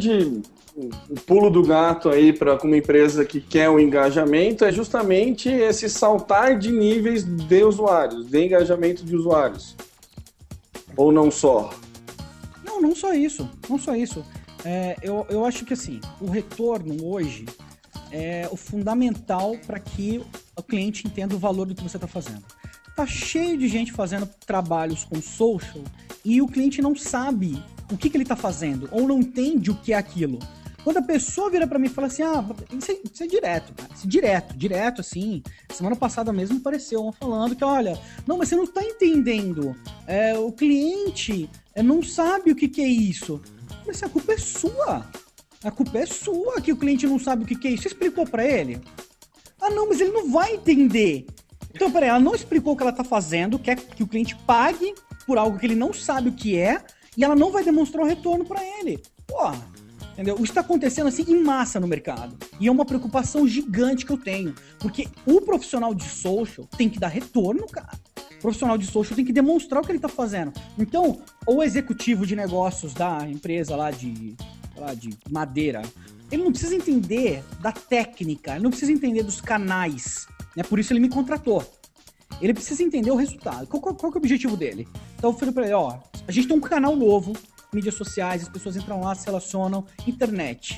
pulo do gato aí para uma empresa que quer o engajamento é justamente esse saltar de níveis de usuários, de engajamento de usuários? Ou não só? Não só isso. Não só isso. Eu acho que assim, o retorno hoje é o fundamental para que o cliente entenda o valor do que você está fazendo. Tá cheio de gente fazendo trabalhos com social e o cliente não sabe o que ele está fazendo ou não entende o que é aquilo. Quando a pessoa vira pra mim e fala assim, isso é direto, cara. Isso é direto, assim. Semana passada mesmo apareceu uma falando que, olha, não, mas você não tá entendendo. O cliente não sabe o que é isso. Mas a culpa é sua. A culpa é sua que o cliente não sabe o que é isso. Você explicou pra ele? Ah, não, mas ele não vai entender. Então, peraí, ela não explicou o que ela tá fazendo, quer que o cliente pague por algo que ele não sabe o que é, e ela não vai demonstrar o retorno pra ele. Porra. Entendeu? Isso está acontecendo assim em massa no mercado. E é uma preocupação gigante que eu tenho. Porque o profissional de social tem que dar retorno, cara. O profissional de social tem que demonstrar o que ele está fazendo. Então, o executivo de negócios da empresa lá de madeira, ele não precisa entender da técnica, ele não precisa entender dos canais. Né? Por isso ele me contratou. Ele precisa entender o resultado. Qual que é o objetivo dele? Então eu falei para ele, a gente tem um canal novo, mídias sociais, as pessoas entram lá, se relacionam, internet.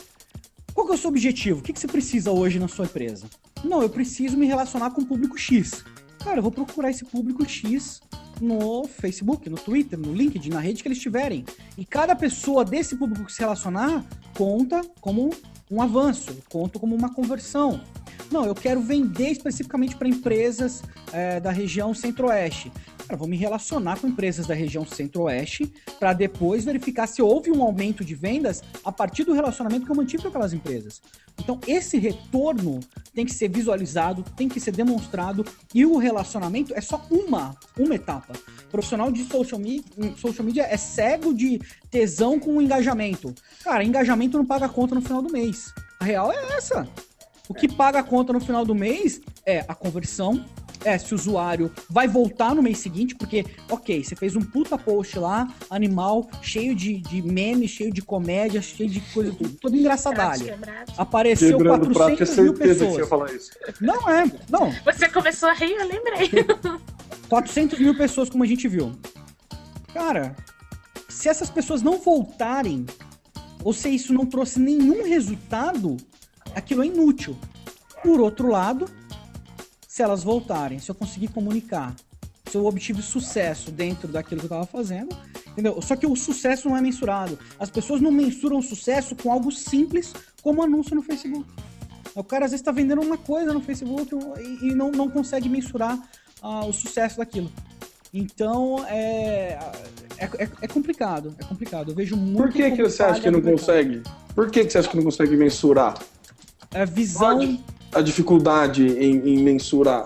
Qual que é o seu objetivo? O que você precisa hoje na sua empresa? Não, eu preciso me relacionar com o público X. Cara, eu vou procurar esse público X no Facebook, no Twitter, no LinkedIn, na rede que eles tiverem. E cada pessoa desse público que se relacionar conta como um avanço, conta como uma conversão. Não, eu quero vender especificamente para empresas da região Centro-Oeste. Cara, vou me relacionar com empresas da região Centro-Oeste para depois verificar se houve um aumento de vendas a partir do relacionamento que eu mantive com aquelas empresas. Então, esse retorno tem que ser visualizado, tem que ser demonstrado, e o relacionamento é só uma etapa. O profissional de social media é cego de tesão com engajamento. Cara, engajamento não paga a conta no final do mês. A real é essa. O que paga a conta no final do mês é a conversão, esse usuário vai voltar no mês seguinte, porque, ok, você fez um puta post lá, animal, cheio de memes, cheio de comédia, cheio de coisa, tudo engraçadalho. Apareceu Quebrando 400 mil certeza pessoas. que você ia falar isso. Não. Você começou a rir, eu lembrei. 400 mil pessoas, como a gente viu. Cara, se essas pessoas não voltarem, ou se isso não trouxe nenhum resultado, aquilo é inútil. Por outro lado, se elas voltarem, se eu conseguir comunicar, se eu obtive sucesso dentro daquilo que eu estava fazendo, entendeu? Só que o sucesso não é mensurado. As pessoas não mensuram o sucesso com algo simples como anúncio no Facebook. O cara às vezes está vendendo uma coisa no Facebook e não consegue mensurar o sucesso daquilo. Então, é complicado, é complicado. Eu vejo muito. Por que você acha que não consegue? Por que você acha que não consegue mensurar? A visão... A dificuldade em mensurar.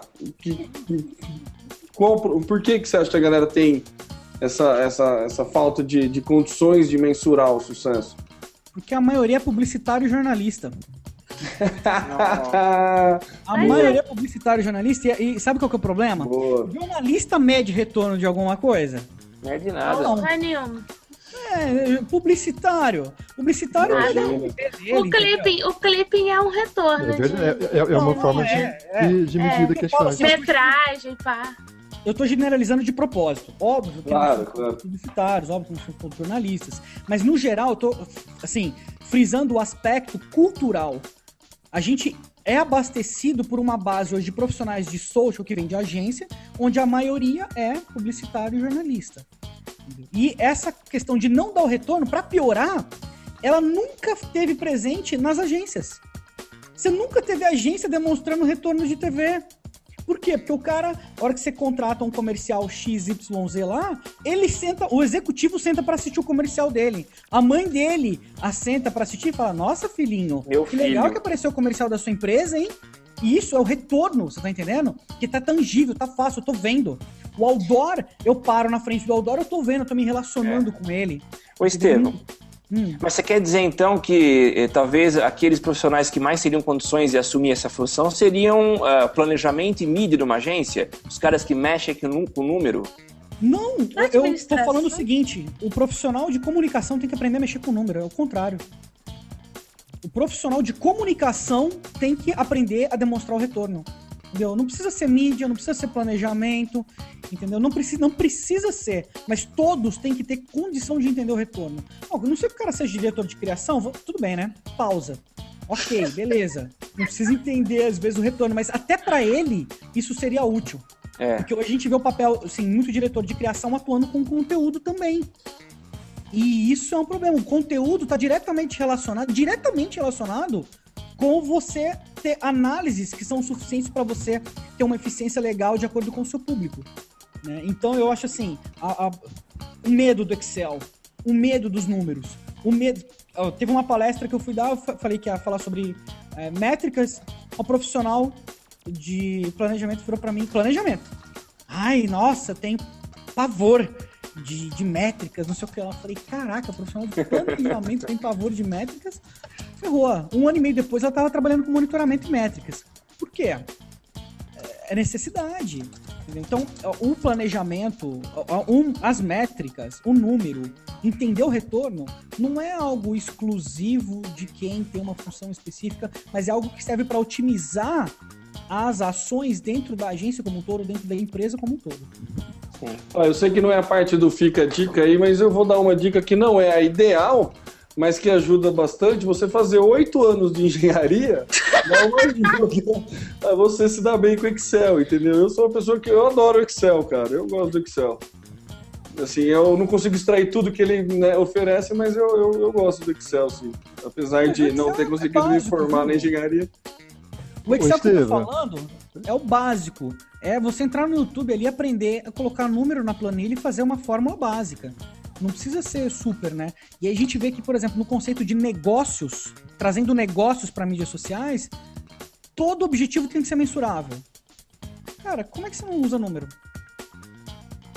Por que você acha que a galera tem essa falta de condições de mensurar o sucesso? Porque a maioria é publicitário e jornalista. A maioria é publicitário e jornalista. E sabe qual que é o problema? Boa. Jornalista mede retorno de alguma coisa? Mede nada. Não é nenhum. Publicitário. Publicitário O clipping é um retorno. É uma forma de medida que a gente faz. Metragem, pá. Eu tô generalizando de propósito. Óbvio que claro. publicitários, óbvio que não são jornalistas. Mas, no geral, eu tô, assim, frisando o aspecto cultural. A gente é abastecido por uma base hoje de profissionais de social que vem de agência, onde a maioria é publicitário e jornalista. E essa questão de não dar o retorno, para piorar, ela nunca teve presente nas agências. Você nunca teve agência demonstrando retorno de TV. Por quê? Porque o cara, na hora que você contrata um comercial XYZ lá, ele senta, o executivo senta pra assistir o comercial dele. A mãe dele assenta pra assistir e fala, nossa, filhinho, que legal que apareceu o comercial da sua empresa, hein? E isso é o retorno, você tá entendendo? Que tá tangível, tá fácil, eu tô vendo. O outdoor, eu paro na frente do outdoor, eu tô vendo, eu tô me relacionando com ele. Ô, Estevão, mas você quer dizer, então, que talvez aqueles profissionais que mais teriam condições de assumir essa função seriam planejamento e mídia de uma agência? Os caras que mexem com o número? Não, eu tô falando o seguinte, o profissional de comunicação tem que aprender a mexer com o número, é o contrário. O profissional de comunicação tem que aprender a demonstrar o retorno. Entendeu? Não precisa ser mídia, não precisa ser planejamento, entendeu? Não precisa ser, mas todos têm que ter condição de entender o retorno. Não sei que o cara seja diretor de criação, tudo bem, né? Pausa. Ok, beleza. Não precisa entender, às vezes, o retorno, mas até pra ele, isso seria útil. Porque hoje a gente vê o papel, assim, muito diretor de criação atuando com conteúdo também. E isso é um problema. O conteúdo está diretamente relacionado com você ter análises que são suficientes para você ter uma eficiência legal de acordo com o seu público. Né? Então eu acho assim, o medo do Excel, o medo dos números, o medo... Teve uma palestra que eu fui dar, eu falei que ia falar sobre métricas, o profissional de planejamento virou para mim, planejamento. Ai, nossa, tem pavor de métricas, não sei o que. Eu falei, caraca, profissional de planejamento tem pavor de métricas? Ferrou. 1 ano e meio depois ela estava trabalhando com monitoramento e métricas. Por quê? É necessidade. Entendeu? Então, o planejamento, as métricas, o número, entender o retorno, não é algo exclusivo de quem tem uma função específica, mas é algo que serve para otimizar as ações dentro da agência como um todo, dentro da empresa como um todo. Eu sei que não é a parte do Fica a Dica aí, mas eu vou dar uma dica que não é a ideal, mas que ajuda bastante. Você fazer 8 anos de engenharia dá uma ajuda a você se dar bem com Excel, entendeu? Eu sou uma pessoa que eu adoro Excel, cara. Eu gosto do Excel. Assim, eu não consigo extrair tudo que ele, né, oferece, mas eu gosto do Excel, sim. Apesar de não ter conseguido me formar na engenharia. O Excel que eu tô falando é o básico. É você entrar no YouTube ali e aprender a colocar número na planilha e fazer uma fórmula básica. Não precisa ser super, né? E aí a gente vê que, por exemplo, no conceito de negócios, trazendo negócios para mídias sociais, todo objetivo tem que ser mensurável. Cara, como é que você não usa número?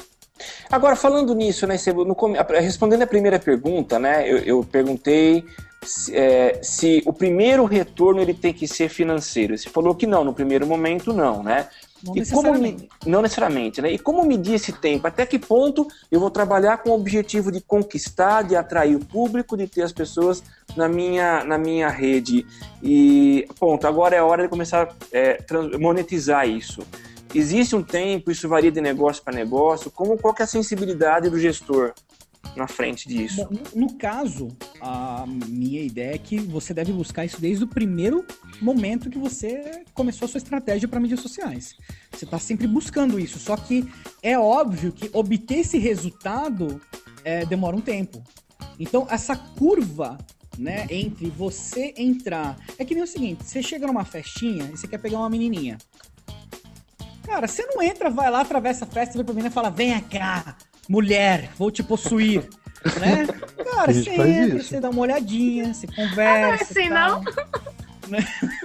Agora, falando nisso, né, respondendo a primeira pergunta, né, eu perguntei se o primeiro retorno ele tem que ser financeiro. Você falou que não, no primeiro momento não, né? Não E necessariamente. não necessariamente, né? E como medir esse tempo? Até que ponto eu vou trabalhar com o objetivo de conquistar, de atrair o público, de ter as pessoas na minha rede? E, ponto, agora é hora de começar a monetizar isso. Existe um tempo, isso varia de negócio para negócio? Qual que é a sensibilidade do gestor na frente disso? Bom, no caso, a minha ideia é que você deve buscar isso desde o primeiro momento que você começou a sua estratégia para mídias sociais. Você está sempre buscando isso, só que é óbvio que obter esse resultado demora um tempo. Então, essa curva, né, entre você entrar... É que nem o seguinte, você chega numa festinha e você quer pegar uma menininha. Cara, você não entra, vai lá, atravessa a festa, vem pra menina e fala, vem cá, mulher, vou te possuir, né? Cara, você entra, você dá uma olhadinha, você conversa. Não é assim, tal, né?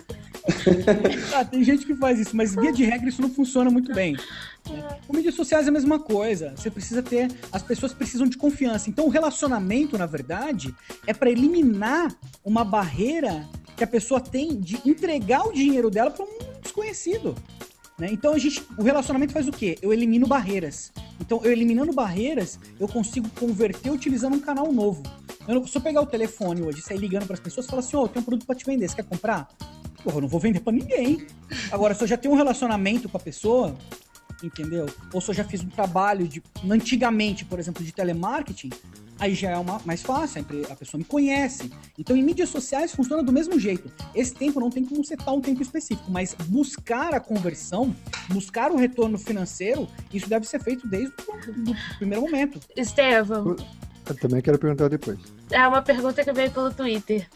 Tem gente que faz isso, mas via de regra isso não funciona muito bem. Né? Com mídias sociais é a mesma coisa. Você precisa ter... As pessoas precisam de confiança. Então o relacionamento, na verdade, é para eliminar uma barreira que a pessoa tem de entregar o dinheiro dela para um desconhecido. Né? Então o relacionamento faz o quê? Eu elimino barreiras. Então eu eliminando barreiras, eu consigo converter utilizando um canal novo. Se eu pegar o telefone hoje e sair ligando para as pessoas e falar assim, eu tenho um produto para te vender, você quer comprar? Porra, eu não vou vender para ninguém. Agora, se eu já tenho um relacionamento com a pessoa, entendeu? Ou se eu já fiz um trabalho antigamente, por exemplo, de telemarketing, aí já é mais fácil, a pessoa me conhece. Então, em mídias sociais funciona do mesmo jeito. Esse tempo não tem como setar um tempo específico, mas buscar a conversão, buscar o retorno financeiro, isso deve ser feito desde o primeiro momento. Estevão. Eu também quero perguntar depois. É uma pergunta que veio pelo Twitter.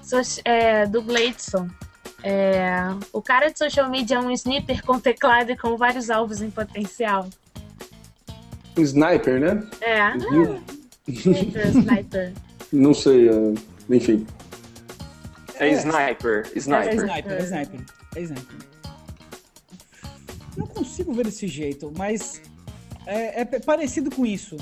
Do Gleidson. O cara de social media é um sniper com teclado e com vários alvos em potencial. Um sniper, né? Sniper. Não sei, enfim. É sniper. É sniper. Não consigo ver desse jeito, mas é parecido com isso.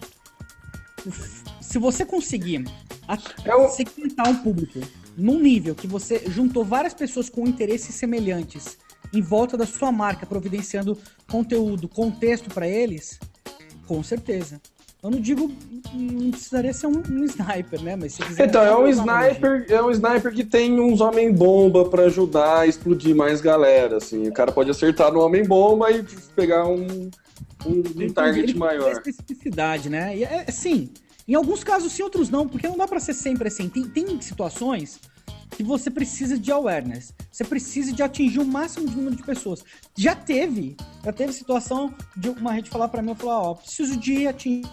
Se você conseguir segmentar um público num nível que você juntou várias pessoas com interesses semelhantes em volta da sua marca, providenciando conteúdo, contexto para eles, com certeza. Eu não digo, não precisaria ser um sniper, né? Mas se quiser. Então, é um sniper que tem uns homem-bomba pra ajudar a explodir mais galera, assim. O cara pode acertar no homem-bomba e pegar um target maior. Tem especificidade, né? E sim, em alguns casos sim, outros não, porque não dá pra ser sempre assim. Tem situações que você precisa de awareness. Você precisa de atingir o máximo de número de pessoas. Já teve situação de uma rede falar pra mim, falar, preciso de atingir...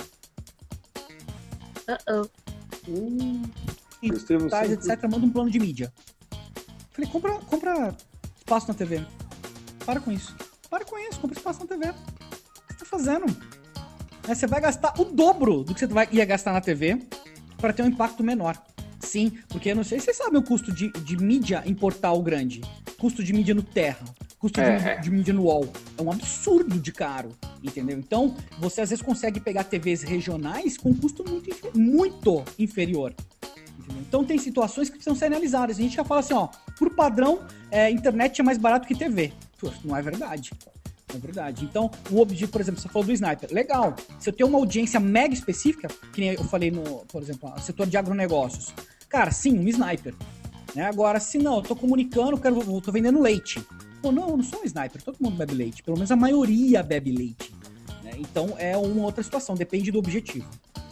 etc, manda um plano de mídia. Falei, compra espaço na TV. Para com isso, compra espaço na TV. O que você tá fazendo? Você vai gastar o dobro do que você ia gastar na TV para ter um impacto menor. Sim, porque eu não sei se vocês sabem o custo de mídia em portal grande, custo de mídia no Terra, custo de mídia no UOL. É um absurdo de caro, entendeu? Então, você às vezes consegue pegar TVs regionais com custo muito inferior. Entendeu? Então, tem situações que precisam ser analisadas. A gente já fala assim, por padrão, internet é mais barato que TV. Não é verdade. Não é verdade. Então, o objetivo, por exemplo, você falou do sniper. Legal. Se eu tenho uma audiência mega específica, que nem eu falei por exemplo, no setor de agronegócios. Cara, sim, um sniper. Né? Agora, se não, eu tô comunicando, tô vendendo leite. Pô, não, eu não sou um sniper. Todo mundo bebe leite. Pelo menos a maioria bebe leite. Né? Então, é uma outra situação. Depende do objetivo.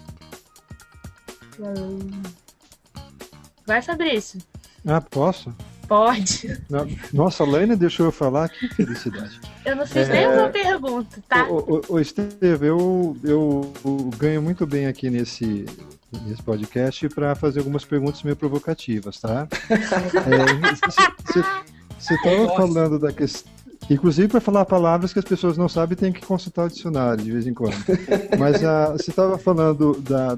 Vai, Fabrício. Posso? Pode. Nossa, a Laine deixou eu falar, que felicidade. Eu não fiz nenhuma pergunta, tá? Ô Esteve, eu ganho muito bem aqui nesse podcast para fazer algumas perguntas meio provocativas, tá? Você estava falando da questão... Inclusive, para falar palavras que as pessoas não sabem, tem que consultar o dicionário de vez em quando. Mas você estava falando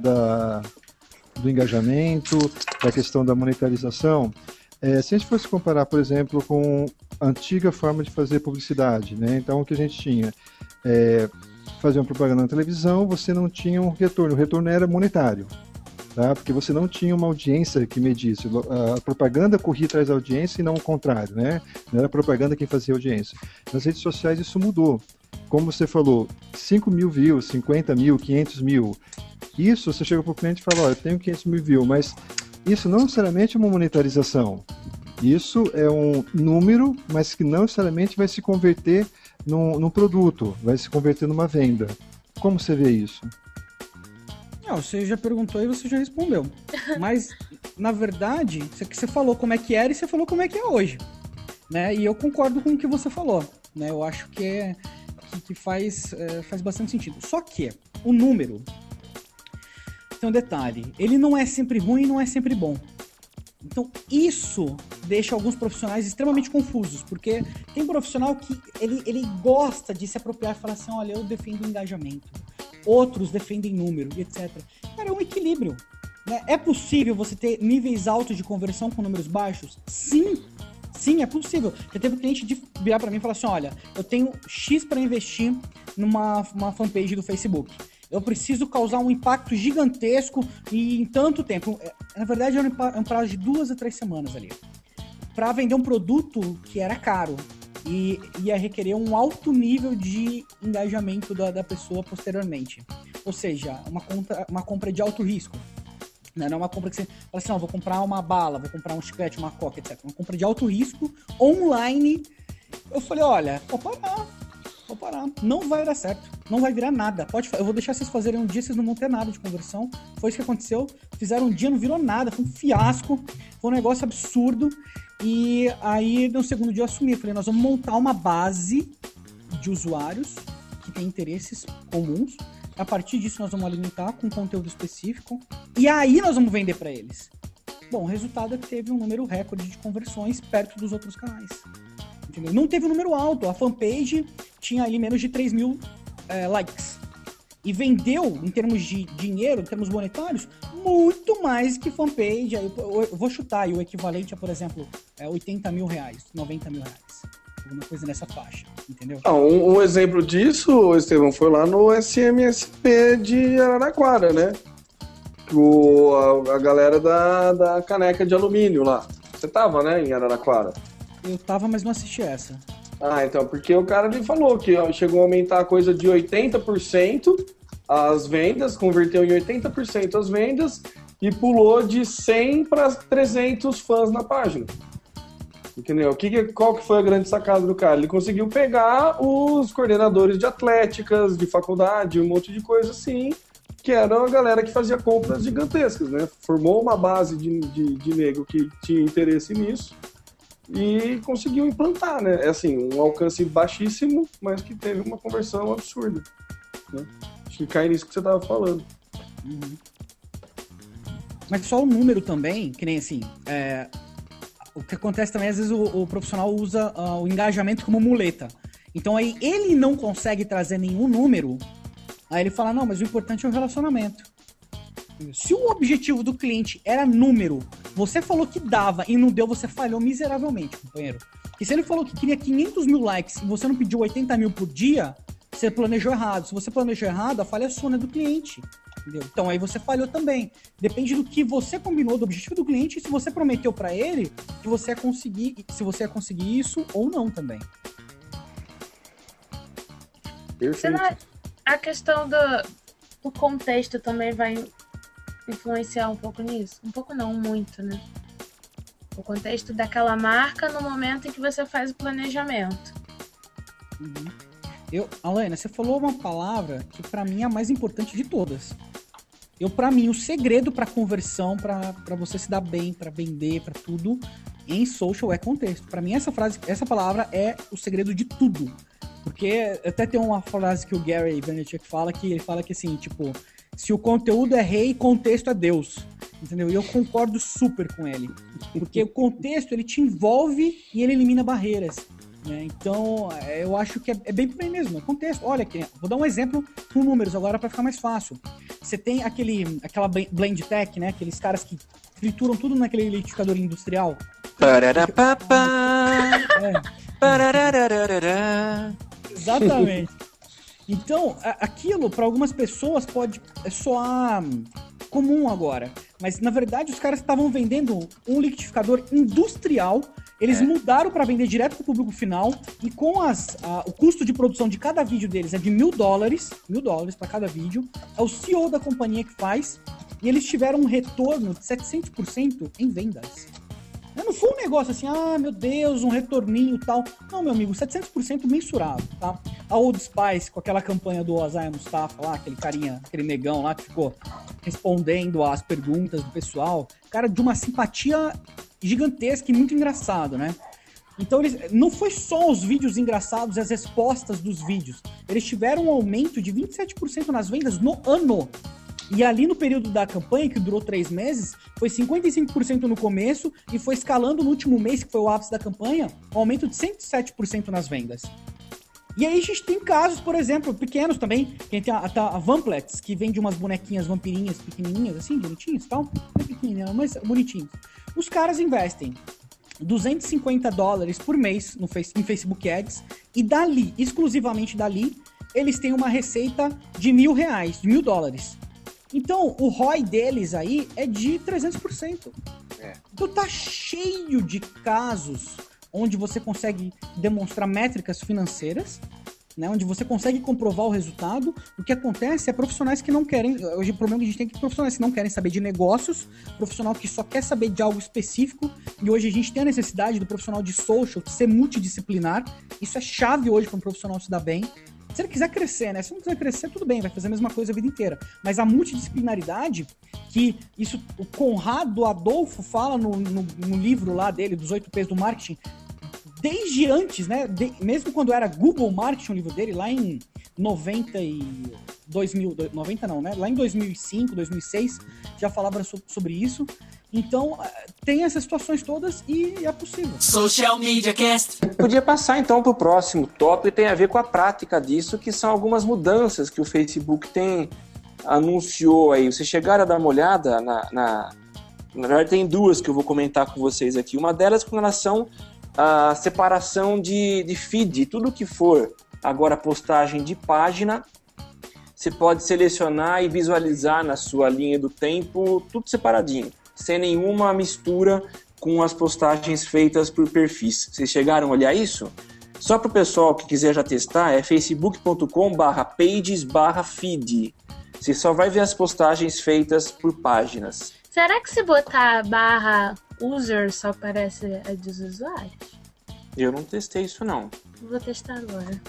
do engajamento, da questão da monetarização. Se a gente fosse comparar, por exemplo, com a antiga forma de fazer publicidade, né? Então, o que a gente tinha fazer uma propaganda na televisão, você não tinha um retorno, o retorno era monetário. tá? Porque você não tinha uma audiência que medisse. A propaganda corria atrás da audiência e não o contrário, né? Não era a propaganda quem fazia audiência. Nas redes sociais isso mudou. Como você falou, 5 mil views, 50 mil, 500 mil. Isso, você chega para o cliente e fala, eu tenho 500 mil views, mas isso não necessariamente é uma monetarização. Isso é um número, mas que não necessariamente vai se converter num produto, vai se converter numa venda. Como você vê isso? Não, você já perguntou e você já respondeu. Mas, na verdade, você falou como é que era e você falou como é que é hoje. Né? E eu concordo com o que você falou. Né? Eu acho que faz bastante sentido. Só que o número, tem um detalhe, ele não é sempre ruim e não é sempre bom. Então, isso deixa alguns profissionais extremamente confusos, porque tem profissional que ele gosta de se apropriar e falar assim, olha, eu defendo engajamento, outros defendem número, e etc. Cara, é um equilíbrio. Né? É possível você ter níveis altos de conversão com números baixos? Sim, é possível. Já teve um cliente de virar para mim e falar assim, olha, eu tenho X para investir numa fanpage do Facebook. Eu preciso causar um impacto gigantesco e em tanto tempo. Na verdade, era um prazo de 2 a 3 semanas ali. Para vender um produto que era caro e ia requerer um alto nível de engajamento da pessoa posteriormente. Ou seja, uma compra de alto risco. Não é uma compra que você fala assim, não, vou comprar uma bala, vou comprar um chiclete, uma coca, etc. Uma compra de alto risco, online. Eu falei, olha, vou parar. Não vai dar certo. Não vai virar nada. Eu vou deixar vocês fazerem um dia, vocês não vão ter nada de conversão. Foi isso que aconteceu. Fizeram um dia, não virou nada. Foi um fiasco. Foi um negócio absurdo. E aí, no segundo dia, eu assumi. Eu falei, nós vamos montar uma base de usuários que tem interesses comuns. A partir disso, nós vamos alimentar com conteúdo específico. E aí, nós vamos vender para eles. Bom, o resultado é que teve um número recorde de conversões perto dos outros canais. Entendeu? Não teve um número alto. A fanpage tinha ali menos de 3 mil likes. E vendeu, em termos de dinheiro, em termos monetários, muito mais que fanpage. Eu vou chutar aí, o equivalente a, por exemplo, 80 mil reais, 90 mil reais. Alguma coisa nessa faixa, entendeu? Um exemplo disso, Estevão, foi lá no SMSP de Araraquara, né? A galera da caneca de alumínio lá. Você tava, né, em Araraquara? Eu tava, mas não assisti essa. Ah, então, porque o cara me falou que chegou a aumentar a coisa de 80% as vendas, converteu em 80% as vendas e pulou de 100 para 300 fãs na página. Entendeu? Qual que foi a grande sacada do cara? Ele conseguiu pegar os coordenadores de atléticas, de faculdade, um monte de coisa assim, que eram a galera que fazia compras gigantescas, né? Formou uma base de nego que tinha interesse nisso e conseguiu implantar, né? É assim, um alcance baixíssimo, mas que teve uma conversão absurda. Né? Acho que cai nisso que você estava falando. Uhum. Mas só o número também, que nem assim, o que acontece também, às vezes o profissional usa o engajamento como muleta. Então aí ele não consegue trazer nenhum número, aí ele fala, não, mas o importante é o relacionamento. Se o objetivo do cliente era número, você falou que dava e não deu, você falhou miseravelmente, companheiro. E se ele falou que queria 500 mil likes e você não pediu 80 mil por dia, você planejou errado. Se você planejou errado, a falha é sua, né, do cliente. Entendeu? Então aí você falhou também. Depende do que você combinou, do objetivo do cliente, e se você prometeu pra ele que você ia conseguir, se você ia conseguir isso ou não também. Perfeito. A questão do contexto também vai influenciar um pouco nisso? Um pouco não, muito, né? O contexto daquela marca no momento em que você faz o planejamento. Uhum. Alaina, você falou uma palavra que pra mim é a mais importante de todas. Pra mim, o segredo pra conversão, pra você se dar bem, pra vender, pra tudo, em social é contexto. Pra mim, essa palavra é o segredo de tudo. Porque até tem uma frase que o Gary Vaynerchuk fala, que ele fala que assim, tipo, se o conteúdo é rei, contexto é Deus. Entendeu? E eu concordo super com ele. Porque o contexto, ele te envolve e ele elimina barreiras. Né? Então, eu acho que é bem por aí mesmo, é contexto. Olha aqui, vou dar um exemplo com números agora para ficar mais fácil. Você tem aquela blend tech, né? Aqueles caras que trituram tudo naquele liquidificador industrial. Exatamente. Então, aquilo para algumas pessoas pode soar comum agora. Mas, na verdade, os caras estavam vendendo um liquidificador industrial. Eles mudaram para vender direto para o público final. E com o custo de produção de cada vídeo deles é de $1.000. $1.000 para cada vídeo. É o CEO da companhia que faz. E eles tiveram um retorno de 700% em vendas. Não foi um negócio assim, meu Deus, um retorninho e tal. Não, meu amigo, 700% mensurável, tá? A Old Spice, com aquela campanha do Osaia Mustafa lá, aquele carinha, aquele negão lá que ficou respondendo às perguntas do pessoal. Cara, de uma simpatia gigantesca e muito engraçado, né? Então, não foi só os vídeos engraçados e as respostas dos vídeos. Eles tiveram um aumento de 27% nas vendas no ano. E ali no período da campanha, que durou 3 meses, foi 55% no começo e foi escalando no último mês, que foi o ápice da campanha, um aumento de 107% nas vendas. E aí a gente tem casos, por exemplo, pequenos também, que tem a Vamplex, que vende umas bonequinhas vampirinhas pequenininhas, assim, bonitinhas e tal. Não é pequenininha, mas bonitinhas. Os caras investem $250 por mês em Facebook Ads e dali, exclusivamente dali, eles têm uma receita de $1.000, de $1.000. Então, o ROI deles aí é de 300%. Então tá cheio de casos onde você consegue demonstrar métricas financeiras, né, onde você consegue comprovar o resultado. O que acontece é profissionais que não querem... Hoje o problema que a gente tem é que profissionais que não querem saber de negócios, profissional que só quer saber de algo específico, e hoje a gente tem a necessidade do profissional de social ser multidisciplinar. Isso é chave hoje para um profissional se dar bem. Se ele quiser crescer, né? Se não quiser crescer, tudo bem, vai fazer a mesma coisa a vida inteira. Mas a multidisciplinaridade, que isso o Conrado Adolfo fala no livro lá dele, dos 8 P's do marketing, desde antes, né? Mesmo quando era Google Marketing, o livro dele, lá em 90 não, né? Lá em 2005, 2006, já falava sobre isso. Então, tem essas situações todas e é possível. Social Media Cast. Podia passar então para o próximo tópico e tem a ver com a prática disso, que são algumas mudanças que o Facebook anunciou aí. Vocês chegaram a dar uma olhada na verdade tem 2 que eu vou comentar com vocês aqui. Uma delas com relação à separação de feed. Tudo que for agora postagem de página, você pode selecionar e visualizar na sua linha do tempo, tudo separadinho, sem nenhuma mistura com as postagens feitas por perfis. Vocês chegaram a olhar isso? Só para o pessoal que quiser já testar, é facebook.com/pages/feed. Você só vai ver as postagens feitas por páginas. Será que se botar /user só aparece a dos usuários? Eu não testei isso não. Vou testar agora.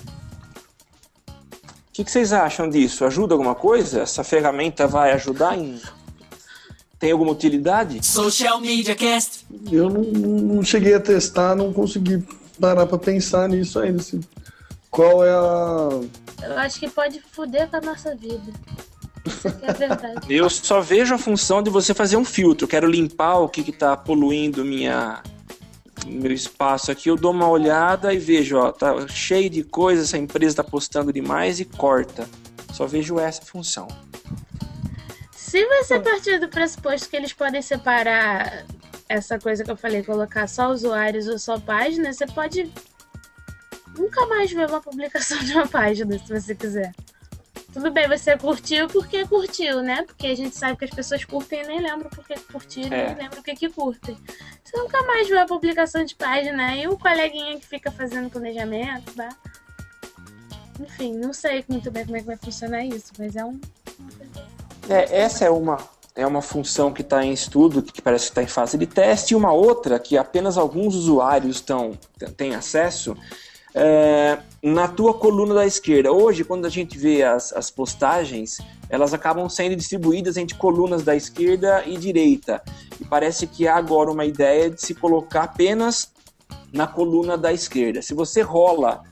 O que vocês acham disso? Ajuda alguma coisa? Essa ferramenta vai ajudar em... Tem alguma utilidade? Social Media Cast. Eu não cheguei a testar, não consegui parar pra pensar nisso ainda. Assim. Qual é a... Eu acho que pode foder com a nossa vida. Isso aqui é verdade. Eu só vejo a função de você fazer um filtro. Quero limpar o que tá poluindo meu espaço aqui. Eu dou uma olhada e vejo, ó, tá cheio de coisa, essa empresa tá postando demais e corta. Só vejo essa função. Se você partir do pressuposto que eles podem separar essa coisa que eu falei, colocar só usuários ou só páginas, você pode nunca mais ver uma publicação de uma página, se você quiser. Tudo bem, você curtiu porque curtiu, né? Porque a gente sabe que as pessoas curtem e nem lembram porque curtiram, nem lembram o que curtem. Você nunca mais vê a publicação de página. E o coleguinha que fica fazendo planejamento, tá? Enfim, não sei muito bem como é que vai funcionar isso, mas é essa é uma função que está em estudo, que parece que está em fase de teste, e uma outra que apenas alguns usuários têm acesso, na tua coluna da esquerda. Hoje, quando a gente vê as postagens, elas acabam sendo distribuídas entre colunas da esquerda e direita. E parece que há agora uma ideia de se colocar apenas na coluna da esquerda. Se você rola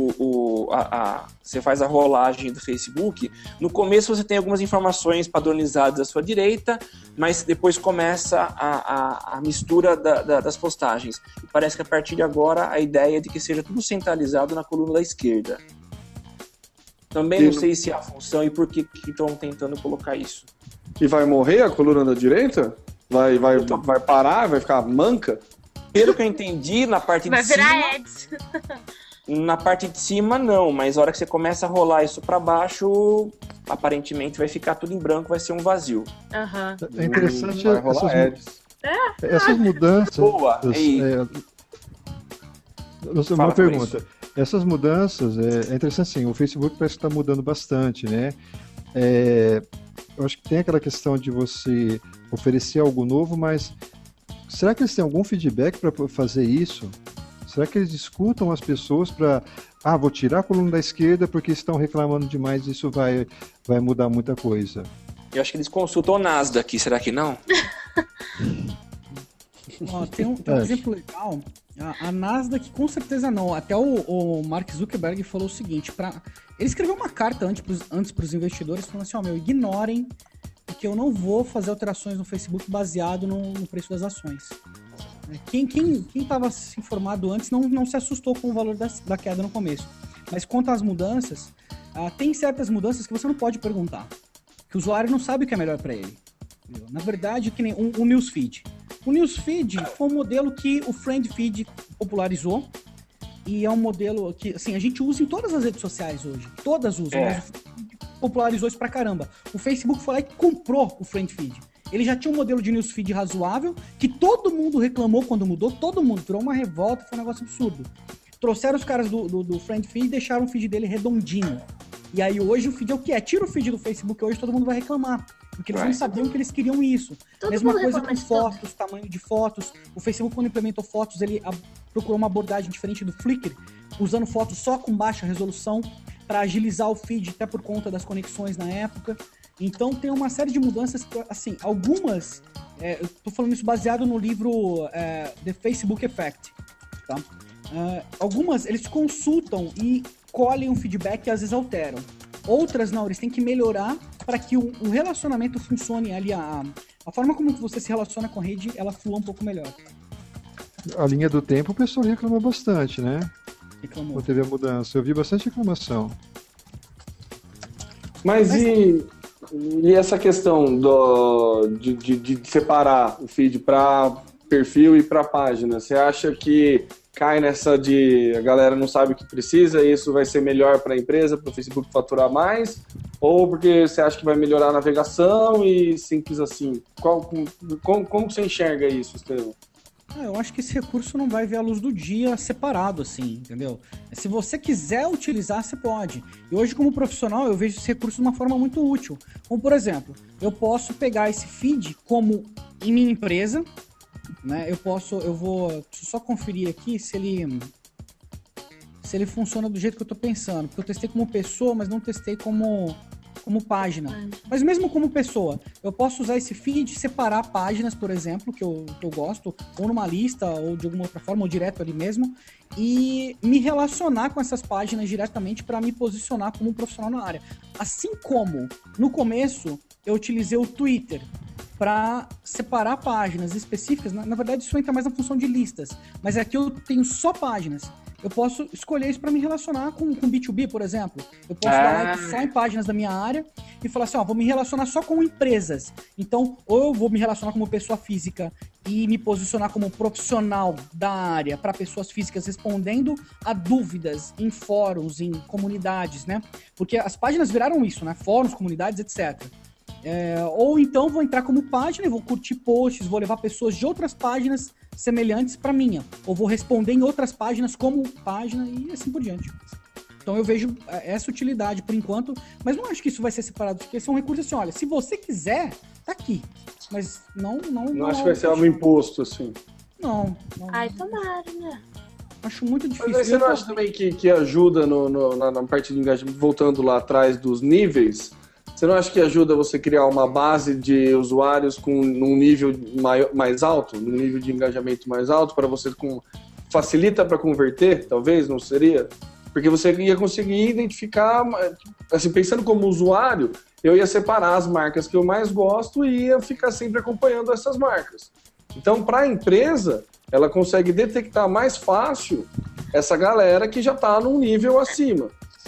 você faz a rolagem do Facebook, no começo você tem algumas informações padronizadas à sua direita, mas depois começa a mistura das postagens. E parece que a partir de agora a ideia é de que seja tudo centralizado na coluna da esquerda. Também não sei se é a função e por que estão tentando colocar isso. E vai morrer a coluna da direita? Vai parar? Vai ficar manca? Pelo que eu entendi, na parte vai de cima... virar ads. Na parte de cima, não, mas a hora que você começa a rolar isso para baixo, aparentemente vai ficar tudo em branco, vai ser um vazio. É interessante vai rolar essas mudanças. Boa! Uma pergunta. Essas mudanças, é interessante assim, o Facebook parece que está mudando bastante, né? Eu acho que tem aquela questão de você oferecer algo novo, mas será que eles têm algum feedback para fazer isso? Será que eles escutam as pessoas para... vou tirar a coluna da esquerda porque estão reclamando demais e isso vai mudar muita coisa? Eu acho que eles consultam o Nasdaq, será que não? Tem um exemplo legal. A Nasdaq com certeza não. Até o Mark Zuckerberg falou o seguinte, ele escreveu uma carta antes para os investidores falando assim, ignorem, porque eu não vou fazer alterações no Facebook baseado no preço das ações. Quem estava se informado antes não se assustou com o valor da queda no começo. Mas quanto às mudanças, tem certas mudanças que você não pode perguntar, que o usuário não sabe o que é melhor para ele. Na verdade, que nem o Newsfeed. O Newsfeed foi um modelo que o Friendfeed popularizou e é um modelo que assim, a gente usa em todas as redes sociais hoje. Todas usam, mas o Friendfeed popularizou isso pra caramba. O Facebook foi lá e comprou o Friendfeed. Ele já tinha um modelo de newsfeed razoável, que todo mundo reclamou quando mudou, todo mundo, virou uma revolta, foi um negócio absurdo. Trouxeram os caras do Friendfeed e deixaram o feed dele redondinho. E aí hoje o feed é o que é? Tira o feed do Facebook hoje, todo mundo vai reclamar. Porque eles não sabiam que eles queriam isso. Mesma coisa com fotos, tamanho de fotos. O Facebook, quando implementou fotos, ele procurou uma abordagem diferente do Flickr, usando fotos só com baixa resolução, para agilizar o feed, até por conta das conexões na época. Então tem uma série de mudanças, assim, algumas, eu tô falando isso baseado no livro The Facebook Effect, tá? Algumas eles consultam e colhem um feedback e às vezes alteram. Outras não, eles têm que melhorar para que o relacionamento funcione ali, a forma como você se relaciona com a rede, ela flua um pouco melhor. A linha do tempo o pessoal reclamou bastante, né? Reclamou. Quando teve a mudança, eu vi bastante reclamação. Mas e essa questão de separar o feed para perfil e para página? Você acha que cai nessa de a galera não sabe o que precisa e isso vai ser melhor para a empresa, para o Facebook faturar mais? Ou porque você acha que vai melhorar a navegação e simples assim? Como você enxerga isso, Estevão? Eu acho que esse recurso não vai ver a luz do dia separado, assim, entendeu? Se você quiser utilizar, você pode. E hoje, como profissional, eu vejo esse recurso de uma forma muito útil. Como, por exemplo, eu posso pegar esse feed como em minha empresa, né? Eu vou só conferir aqui se ele funciona do jeito que eu tô pensando. Porque eu testei como pessoa, mas não testei como página. Mas mesmo como pessoa, eu posso usar esse feed, separar páginas, por exemplo, que eu gosto, ou numa lista, ou de alguma outra forma, ou direto ali mesmo, e me relacionar com essas páginas diretamente para me posicionar como um profissional na área. Assim como, no começo, eu utilizei o Twitter para separar páginas específicas. Na verdade, isso entra mais na função de listas, mas aqui eu tenho só páginas. Eu posso escolher isso para me relacionar com B2B, por exemplo. Eu posso dar like só em páginas da minha área e falar assim, vou me relacionar só com empresas. Então, ou eu vou me relacionar como pessoa física e me posicionar como profissional da área para pessoas físicas respondendo a dúvidas em fóruns, em comunidades, né? Porque as páginas viraram isso, né? Fóruns, comunidades, etc. Ou então vou entrar como página e vou curtir posts, vou levar pessoas de outras páginas semelhantes para minha, ou vou responder em outras páginas como página e assim por diante. Então eu vejo essa utilidade por enquanto, mas não acho que isso vai ser separado, porque esse é um recurso assim, olha, se você quiser, tá aqui, mas não acho que vai ser algo imposto, assim. Não. Ai, tomara, né? Acho muito difícil. Mas aí você não acha também que ajuda na parte de engajamento, voltando lá atrás dos níveis? Você não acha que ajuda você criar uma base de usuários com um nível mais alto, um nível de engajamento mais alto, para você facilita para converter, talvez, não seria? Porque você ia conseguir identificar, assim, pensando como usuário, eu ia separar as marcas que eu mais gosto e ia ficar sempre acompanhando essas marcas. Então, para a empresa, ela consegue detectar mais fácil essa galera que já está num nível acima.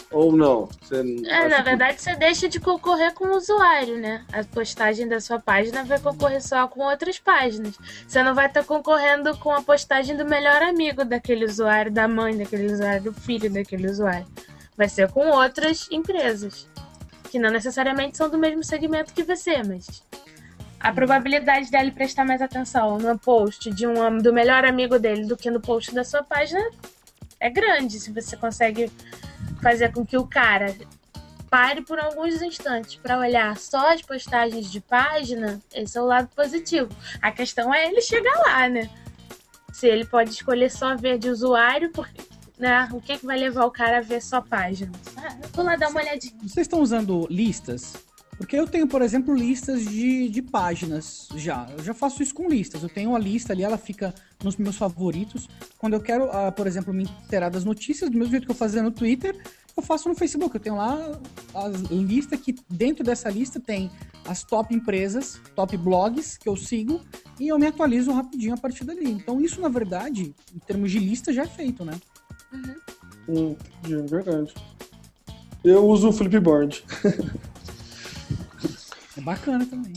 Ou não? Na verdade, você deixa de concorrer com o usuário, né? A postagem da sua página vai concorrer só com outras páginas. Você não vai estar concorrendo com a postagem do melhor amigo daquele usuário, da mãe daquele usuário, do filho daquele usuário. Vai ser com outras empresas, que não necessariamente são do mesmo segmento que você, mas a probabilidade dele prestar mais atenção no post do melhor amigo dele do que no post da sua página é grande. Se você consegue fazer com que o cara pare por alguns instantes para olhar só as postagens de página, esse é o lado positivo. A questão é ele chegar lá, né? Se ele pode escolher só ver de usuário, porque, né, o que vai levar o cara a ver só página? Vou lá dar uma olhadinha. Vocês estão usando listas? Porque eu tenho, por exemplo, listas de páginas já. Eu já faço isso com listas. Eu tenho uma lista ali, ela fica nos meus favoritos. Quando eu quero, por exemplo, me inteirar das notícias, do mesmo jeito que eu fazia no Twitter, eu faço no Facebook. Eu tenho lá a lista que dentro dessa lista tem as top empresas, top blogs que eu sigo e eu me atualizo rapidinho a partir dali. Então isso, na verdade, em termos de lista, já é feito, né? É verdade. Eu uso o Flipboard. É bacana também.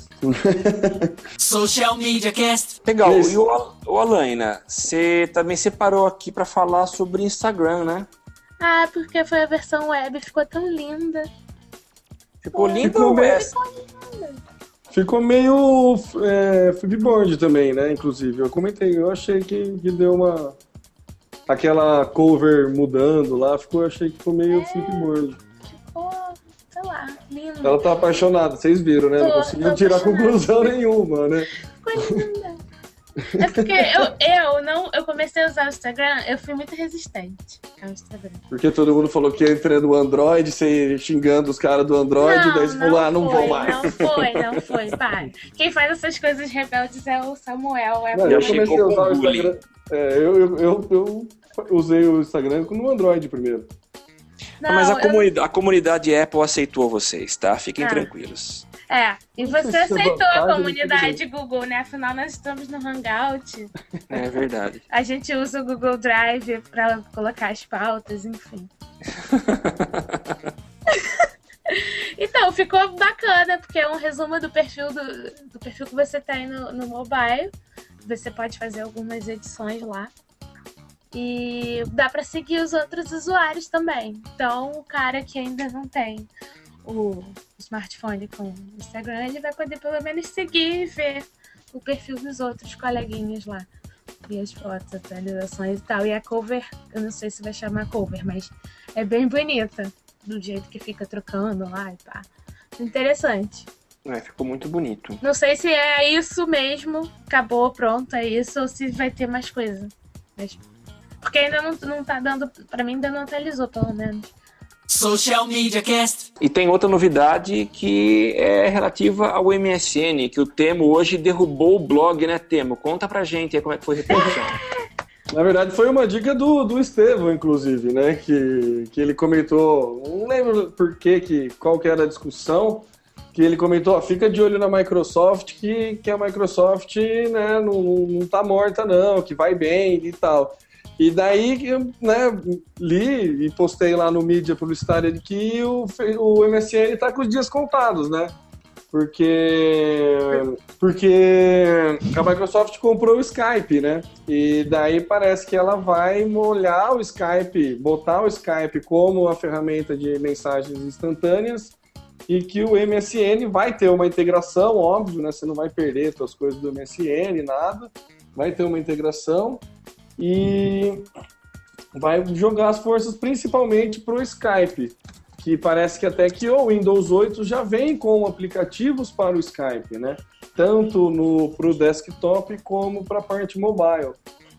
Social Media Cast. Legal. E o Alaina, você também separou aqui pra falar sobre Instagram, né? Ah, porque foi a versão web, ficou tão linda. Ficou linda ou Ficou meio Flipboard também, né? Inclusive, eu comentei, eu achei que deu aquela cover mudando lá, eu achei que ficou meio Flipboard. Ficou, sei lá, lindo. Ela tá apaixonada, vocês viram, né? Não conseguiu tirar conclusão nenhuma, né? Ficou linda. É porque eu comecei a usar o Instagram, eu fui muito resistente ao Instagram. Porque todo mundo falou que entra no Android, você xingando os caras do Android, daí você falou, não vou mais. Não foi, para. Quem faz essas coisas rebeldes é o Samuel. Eu comecei a usar o Instagram. Eu usei o Instagram no Android primeiro. Não, mas a comunidade Apple aceitou vocês, tá? Fiquem tranquilos. E você aceitou a comunidade Google, né? Afinal, nós estamos no Hangout. É verdade. A gente usa o Google Drive para colocar as pautas, enfim. Então, ficou bacana, porque é um resumo do perfil do perfil que você tem no mobile. Você pode fazer algumas edições lá. E dá para seguir os outros usuários também. Então, o cara que ainda não tem o smartphone com o Instagram, ele vai poder pelo menos seguir e ver o perfil dos outros coleguinhas lá. E as fotos, atualizações e tal. E a cover, eu não sei se vai chamar cover, mas é bem bonita. Do jeito que fica trocando lá e pá. Interessante. Ficou muito bonito. Não sei se é isso mesmo, acabou, pronto, é isso, ou se vai ter mais coisa. Mas, porque ainda não tá dando, pra mim ainda não atualizou, pelo menos. Social Media Cast. E tem outra novidade que é relativa ao MSN, que o Temo hoje derrubou o blog, né, Temo? Conta pra gente aí como é que foi a repercussão. Na verdade, foi uma dica do Estevão, inclusive, né? Que ele comentou, não lembro qual que era a discussão, que ele comentou, fica de olho na Microsoft, que a Microsoft, né, não tá morta não, que vai bem e tal. E daí, né, li e postei lá no mídia publicitária de que o MSN tá com os dias contados, né? Porque a Microsoft comprou o Skype, né? E daí parece que ela vai molhar o Skype, botar o Skype como a ferramenta de mensagens instantâneas e que o MSN vai ter uma integração, óbvio, né? Você não vai perder as coisas do MSN, nada. Vai ter uma integração e vai jogar as forças principalmente pro Skype, que parece que até que o Windows 8 já vem com aplicativos para o Skype, né? Tanto pro desktop como para a parte mobile.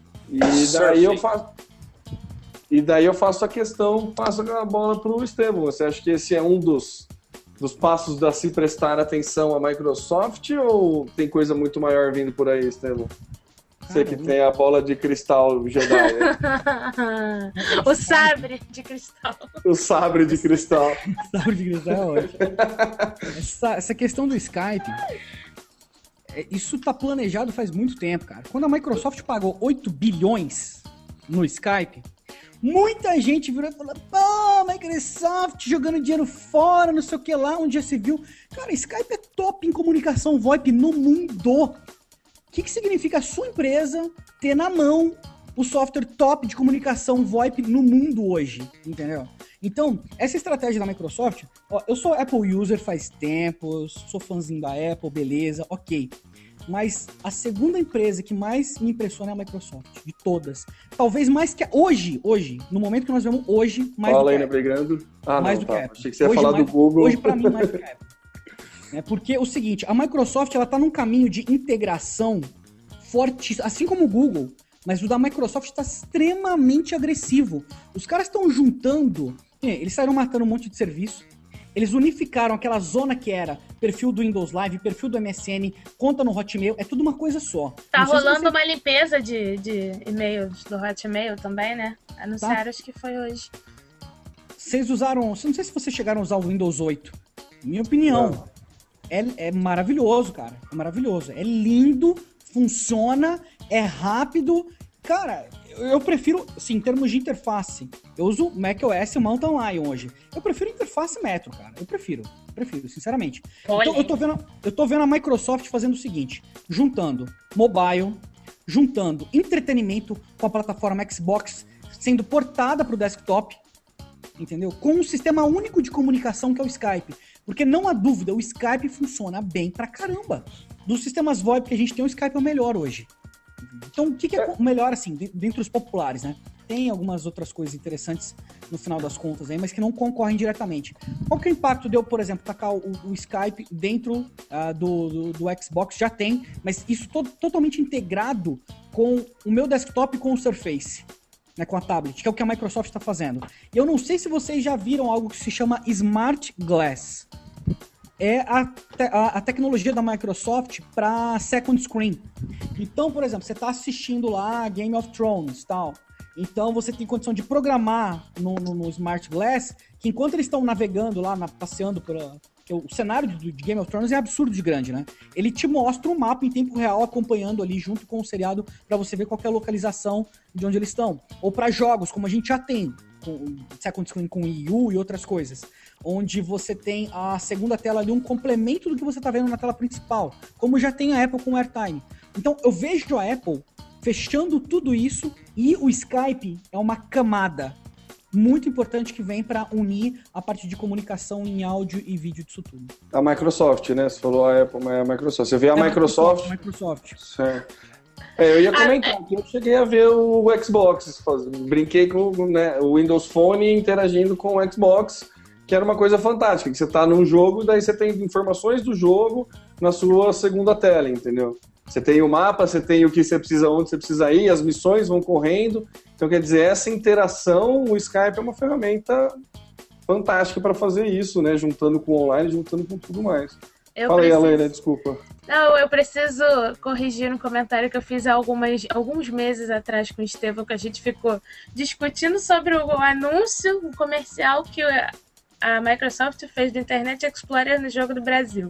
E daí eu faço a questão, passo a bola para o Estevão. Você acha que esse é um dos passos da se prestar atenção à Microsoft ou tem coisa muito maior vindo por aí, Estevão? Você que tem a bola de cristal Jedi, né? O sabre de cristal. O sabre de cristal. O sabre de cristal é ótimo. Essa questão do Skype, isso tá planejado faz muito tempo, cara. Quando a Microsoft pagou 8 bilhões no Skype, muita gente virou e falou, Microsoft jogando dinheiro fora, não sei o que lá, onde já se viu. Cara, Skype é top em comunicação VoIP no mundo. O que significa a sua empresa ter na mão o software top de comunicação VoIP no mundo hoje, entendeu? Então, essa estratégia da Microsoft, ó, eu sou Apple user faz tempo, sou fãzinho da Apple, beleza, ok. Mas a segunda empresa que mais me impressiona é a Microsoft, de todas. Talvez mais que hoje, no momento que nós vemos hoje, mais Fala do que aí, brigando. Ah, mais não, do que tá. Apple. Achei que você ia falar do Google. Hoje, pra mim, mais do que a Apple. Porque é o seguinte, a Microsoft, ela tá num caminho de integração forte, assim como o Google, mas o da Microsoft está extremamente agressivo. Os caras estão juntando, eles saíram matando um monte de serviço, eles unificaram aquela zona que era perfil do Windows Live, perfil do MSN, conta no Hotmail, é tudo uma coisa só. Tá rolando uma limpeza de e-mails do Hotmail também, né? Anunciaram, acho que foi hoje. Vocês usaram, não sei se vocês chegaram a usar o Windows 8. Minha opinião, é maravilhoso, cara. É maravilhoso. É lindo, funciona, é rápido. Cara, eu prefiro, assim, em termos de interface, eu uso macOS e Mountain Lion hoje. Eu prefiro interface Metro, cara. Eu prefiro, sinceramente. Então, eu tô vendo a Microsoft fazendo o seguinte, juntando mobile, juntando entretenimento com a plataforma Xbox, sendo portada pro desktop, entendeu? Com um sistema único de comunicação que é o Skype. Porque não há dúvida, o Skype funciona bem pra caramba. Dos sistemas VoIP que a gente tem, o Skype é o melhor hoje. Então, o que é o melhor, assim, dentre os populares, né? Tem algumas outras coisas interessantes no final das contas aí, mas que não concorrem diretamente. Qual que é o impacto de eu, por exemplo, tacar o Skype dentro do Xbox? Já tem, mas isso totalmente integrado com o meu desktop e com o Surface, né, com a tablet, que é o que a Microsoft está fazendo. E eu não sei se vocês já viram algo que se chama Smart Glass. É a tecnologia da Microsoft para second screen. Então, por exemplo, você está assistindo lá Game of Thrones e tal. Então, você tem condição de programar no Smart Glass que enquanto eles estão navegando lá, passeando o cenário de Game of Thrones é absurdo de grande, né? Ele te mostra um mapa em tempo real acompanhando ali junto com o seriado para você ver qual que é a localização de onde eles estão. Ou para jogos, como a gente já tem, com second screen com Wii U e outras coisas, onde você tem a segunda tela ali, um complemento do que você está vendo na tela principal, como já tem a Apple com o AirTime. Então, eu vejo a Apple fechando tudo isso e o Skype é uma camada muito importante que vem para unir a parte de comunicação em áudio e vídeo disso tudo. A Microsoft, né? Você falou a Apple, mas é a Microsoft. Você vê a Microsoft... Certo. Eu ia comentar que eu cheguei a ver o Xbox, brinquei com o Windows Phone interagindo com o Xbox, que era uma coisa fantástica, que você tá num jogo, daí você tem informações do jogo na sua segunda tela, entendeu? Você tem o mapa, você tem o que você precisa, onde você precisa ir, as missões vão correndo. Então, quer dizer, essa interação, o Skype é uma ferramenta fantástica para fazer isso, né? Juntando com o online, juntando com tudo mais. Fala aí, Helena, desculpa. Não, eu preciso corrigir um comentário que eu fiz há alguns meses atrás com o Estevão, que a gente ficou discutindo sobre o anúncio, o comercial que a Microsoft fez do Internet Explorer no jogo do Brasil.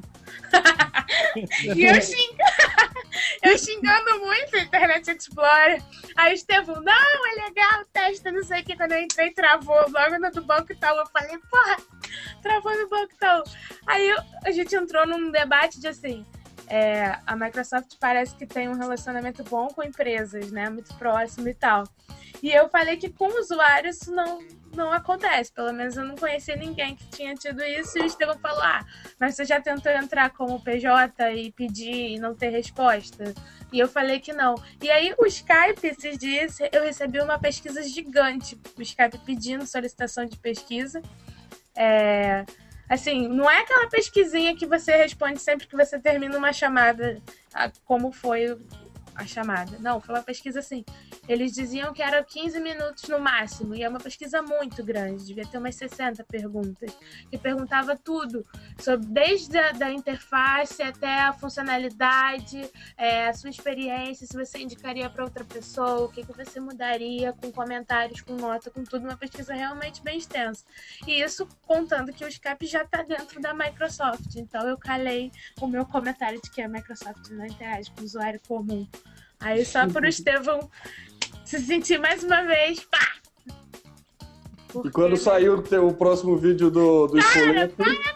E eu xingando muito o Internet Explorer. Aí o Estevão, não, é legal, testa, não sei o que. Quando eu entrei, travou logo no do banco e tal. Eu falei, porra, travou no banco e tal. Aí a gente entrou num debate de assim, a Microsoft parece que tem um relacionamento bom com empresas, né? Muito próximo e tal. E eu falei que com usuários isso não acontece. Pelo menos eu não conheci ninguém que tinha tido isso. E o Estevão falou, mas você já tentou entrar como PJ e pedir e não ter resposta? E eu falei que não. E aí o Skype, esses dias, eu recebi uma pesquisa gigante. O Skype pedindo solicitação de pesquisa. Assim, não é aquela pesquisinha que você responde sempre que você termina uma chamada, como foi a chamada. Não, foi uma pesquisa assim. Eles diziam que era 15 minutos no máximo, e é uma pesquisa muito grande, devia ter umas 60 perguntas, que perguntava tudo, sobre, desde a interface até a funcionalidade, a sua experiência, se você indicaria para outra pessoa, o que você mudaria, com comentários, com nota, com tudo, uma pesquisa realmente bem extensa. E isso contando que o Skype já está dentro da Microsoft, então eu calei o meu comentário de que a Microsoft não interage com o usuário comum. Aí só por o Estevão se sentir mais uma vez, pá! E quando sair o próximo vídeo do Espoleto...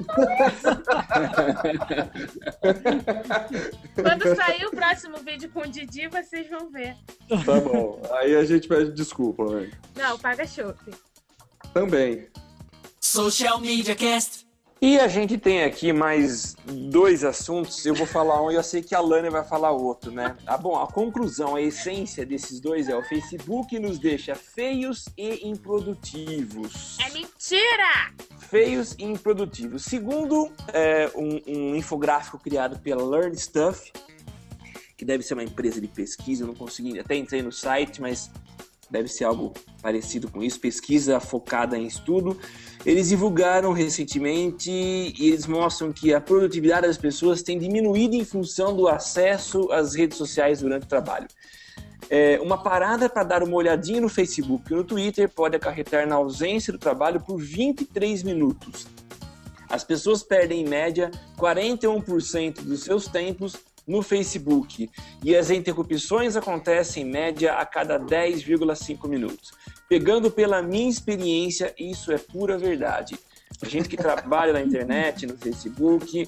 Quando sair o próximo vídeo com o Didi, vocês vão ver. Tá bom. Aí a gente pede desculpa, velho. Não, paga chopp. Também. Social Media Cast. E a gente tem aqui mais 2 assuntos. Eu vou falar um e eu sei que a Lana vai falar outro, né? Bom, a conclusão, a essência desses dois é: o Facebook nos deixa feios e improdutivos. É mentira! Feios e improdutivos. Segundo um infográfico criado pela Learn Stuff, que deve ser uma empresa de pesquisa, eu não consegui, até entrei no site, mas deve ser algo parecido com isso, pesquisa focada em estudo. Eles divulgaram recentemente e eles mostram que a produtividade das pessoas tem diminuído em função do acesso às redes sociais durante o trabalho. Uma parada para dar uma olhadinha no Facebook e no Twitter pode acarretar na ausência do trabalho por 23 minutos. As pessoas perdem, em média, 41% dos seus tempos no Facebook e as interrupções acontecem, em média, a cada 10,5 minutos. Pegando pela minha experiência, isso é pura verdade. A gente que trabalha na internet, no Facebook,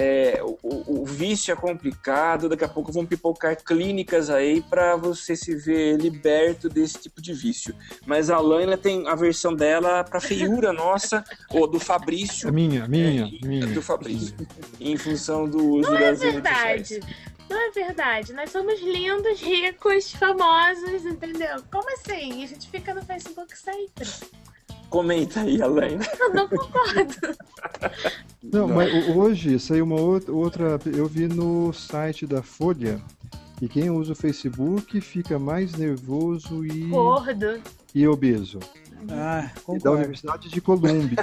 o vício é complicado, daqui a pouco vão pipocar clínicas aí para você se ver liberto desse tipo de vício. Mas a Laina tem a versão dela para feiura nossa, ou do Fabrício. Minha. Do Fabrício, em função do uso das redes sociais. Não é verdade, nós somos lindos, ricos, famosos, entendeu? Como assim? A gente fica no Facebook sempre. Comenta aí, Alain. Eu não concordo. Não, mas hoje saiu uma outra. Eu vi no site da Folha que quem usa o Facebook fica mais nervoso e obeso. Da Universidade de Colômbia.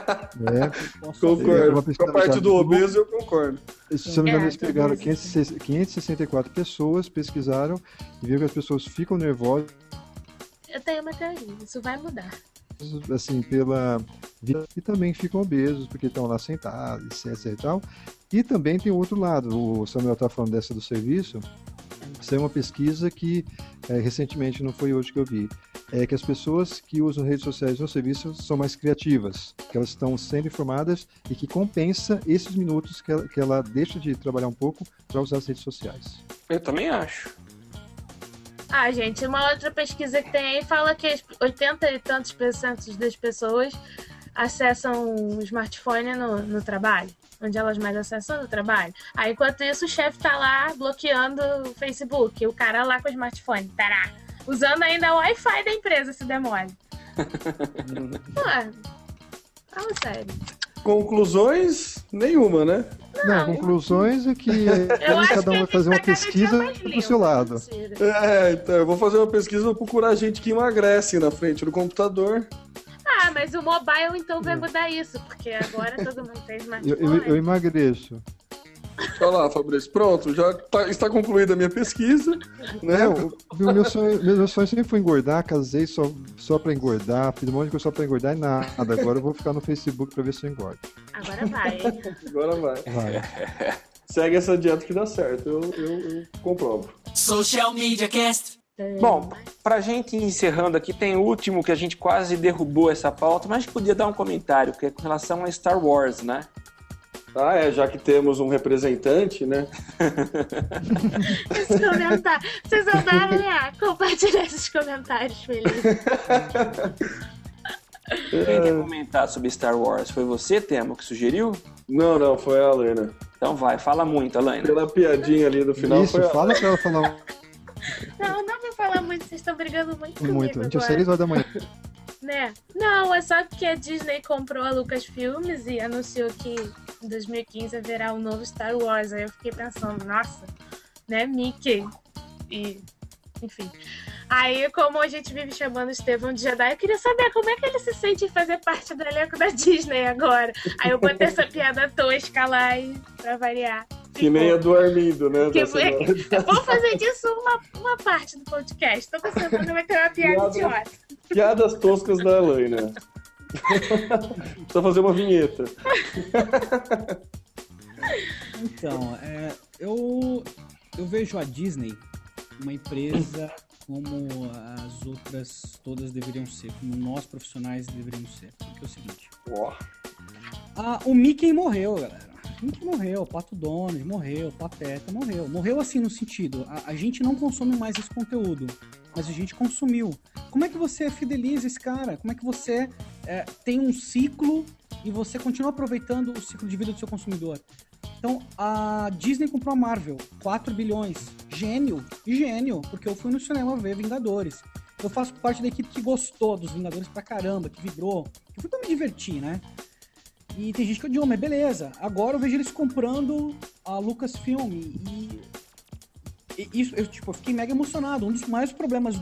Concordo. Com a parte do obeso eu concordo. Se não me engano, eles pegaram 564 pessoas, pesquisaram e viram que as pessoas ficam nervosas. Eu tenho uma teoria, isso vai mudar. Assim, pela vida, e também ficam obesos porque estão lá sentados, etc e tal. E também tem o outro lado, o Samuel está falando dessa do serviço. Isso é uma pesquisa que recentemente, não foi hoje que eu vi, é que as pessoas que usam redes sociais no serviço são mais criativas, que elas estão sendo informadas e que compensa esses minutos que ela deixa de trabalhar um pouco para usar as redes sociais. Eu também acho. Gente, uma outra pesquisa que tem aí fala que 80 e tantos % das pessoas acessam o smartphone no trabalho, onde elas mais acessam no trabalho. Enquanto isso, o chefe tá lá bloqueando o Facebook, o cara lá com o smartphone, tará, usando ainda o Wi-Fi da empresa, se demora. Fala sério. Conclusões? Nenhuma, né? Não, conclusões é que cada um vai fazer uma pesquisa pro seu lado. Então, eu vou fazer uma pesquisa, vou procurar gente que emagrece na frente do computador. Mas o mobile então vai mudar isso, porque agora todo mundo tem smartphone. Eu emagreço. Olha lá, Fabrício, pronto, já está concluída a minha pesquisa, né? Meu sonho sempre foi engordar, casei só pra engordar, fiz um monte de coisa só pra engordar e nada. Agora eu vou ficar no Facebook pra ver se eu engordo. Agora vai. Agora vai. Segue essa dieta que dá certo, eu comprovo. Social Media Cast. Bom, pra gente ir encerrando aqui, tem o último que a gente quase derrubou essa pauta, mas a gente podia dar um comentário, que é com relação a Star Wars, né? Já que temos um representante, né? Esse comentário. Vocês andaram compartilhar esses comentários, felizes. Quem quer comentar sobre Star Wars? Foi você, Temo, que sugeriu? Não, foi a Helena. Então vai, fala muito, Helena. Pela piadinha ali do final. Isso, fala pra ela falar. Não vou falar muito, vocês estão brigando muito comigo muito. A gente é agora. 6 horas da manhã. Né? Não, é só porque a Disney comprou a Lucasfilmes e anunciou que em 2015 haverá um novo Star Wars. Aí eu fiquei pensando, nossa, né, Mickey? E, enfim. Aí, como a gente vive chamando o Estevão de Jedi, eu queria saber como é que ele se sente em fazer parte do elenco da Disney agora. Aí eu botei essa piada tosca lá e pra variar. Que nem a do Armindo, né? Vamos fazer disso uma parte do podcast. Toda semana vai ter uma piada idiota. Piadas toscas da Helena. Precisa fazer uma vinheta. Então, eu vejo a Disney uma empresa como as outras todas deveriam ser, como nós profissionais deveríamos ser. Porque é o seguinte. O Mickey morreu, galera. O Mickey morreu, o Pato Donald morreu, o Pateta morreu. Morreu assim no sentido, a gente não consome mais esse conteúdo, mas a gente consumiu. Como é que você fideliza esse cara? Como é que você tem um ciclo e você continua aproveitando o ciclo de vida do seu consumidor? Então, a Disney comprou a Marvel, 4 bilhões. Gênio, porque eu fui no cinema ver Vingadores. Eu faço parte da equipe que gostou dos Vingadores pra caramba, que vibrou. Eu fui pra me divertir, né? E tem gente que odiou, mas beleza. Agora eu vejo eles comprando a Lucasfilm e isso, eu fiquei mega emocionado. Um dos maiores problemas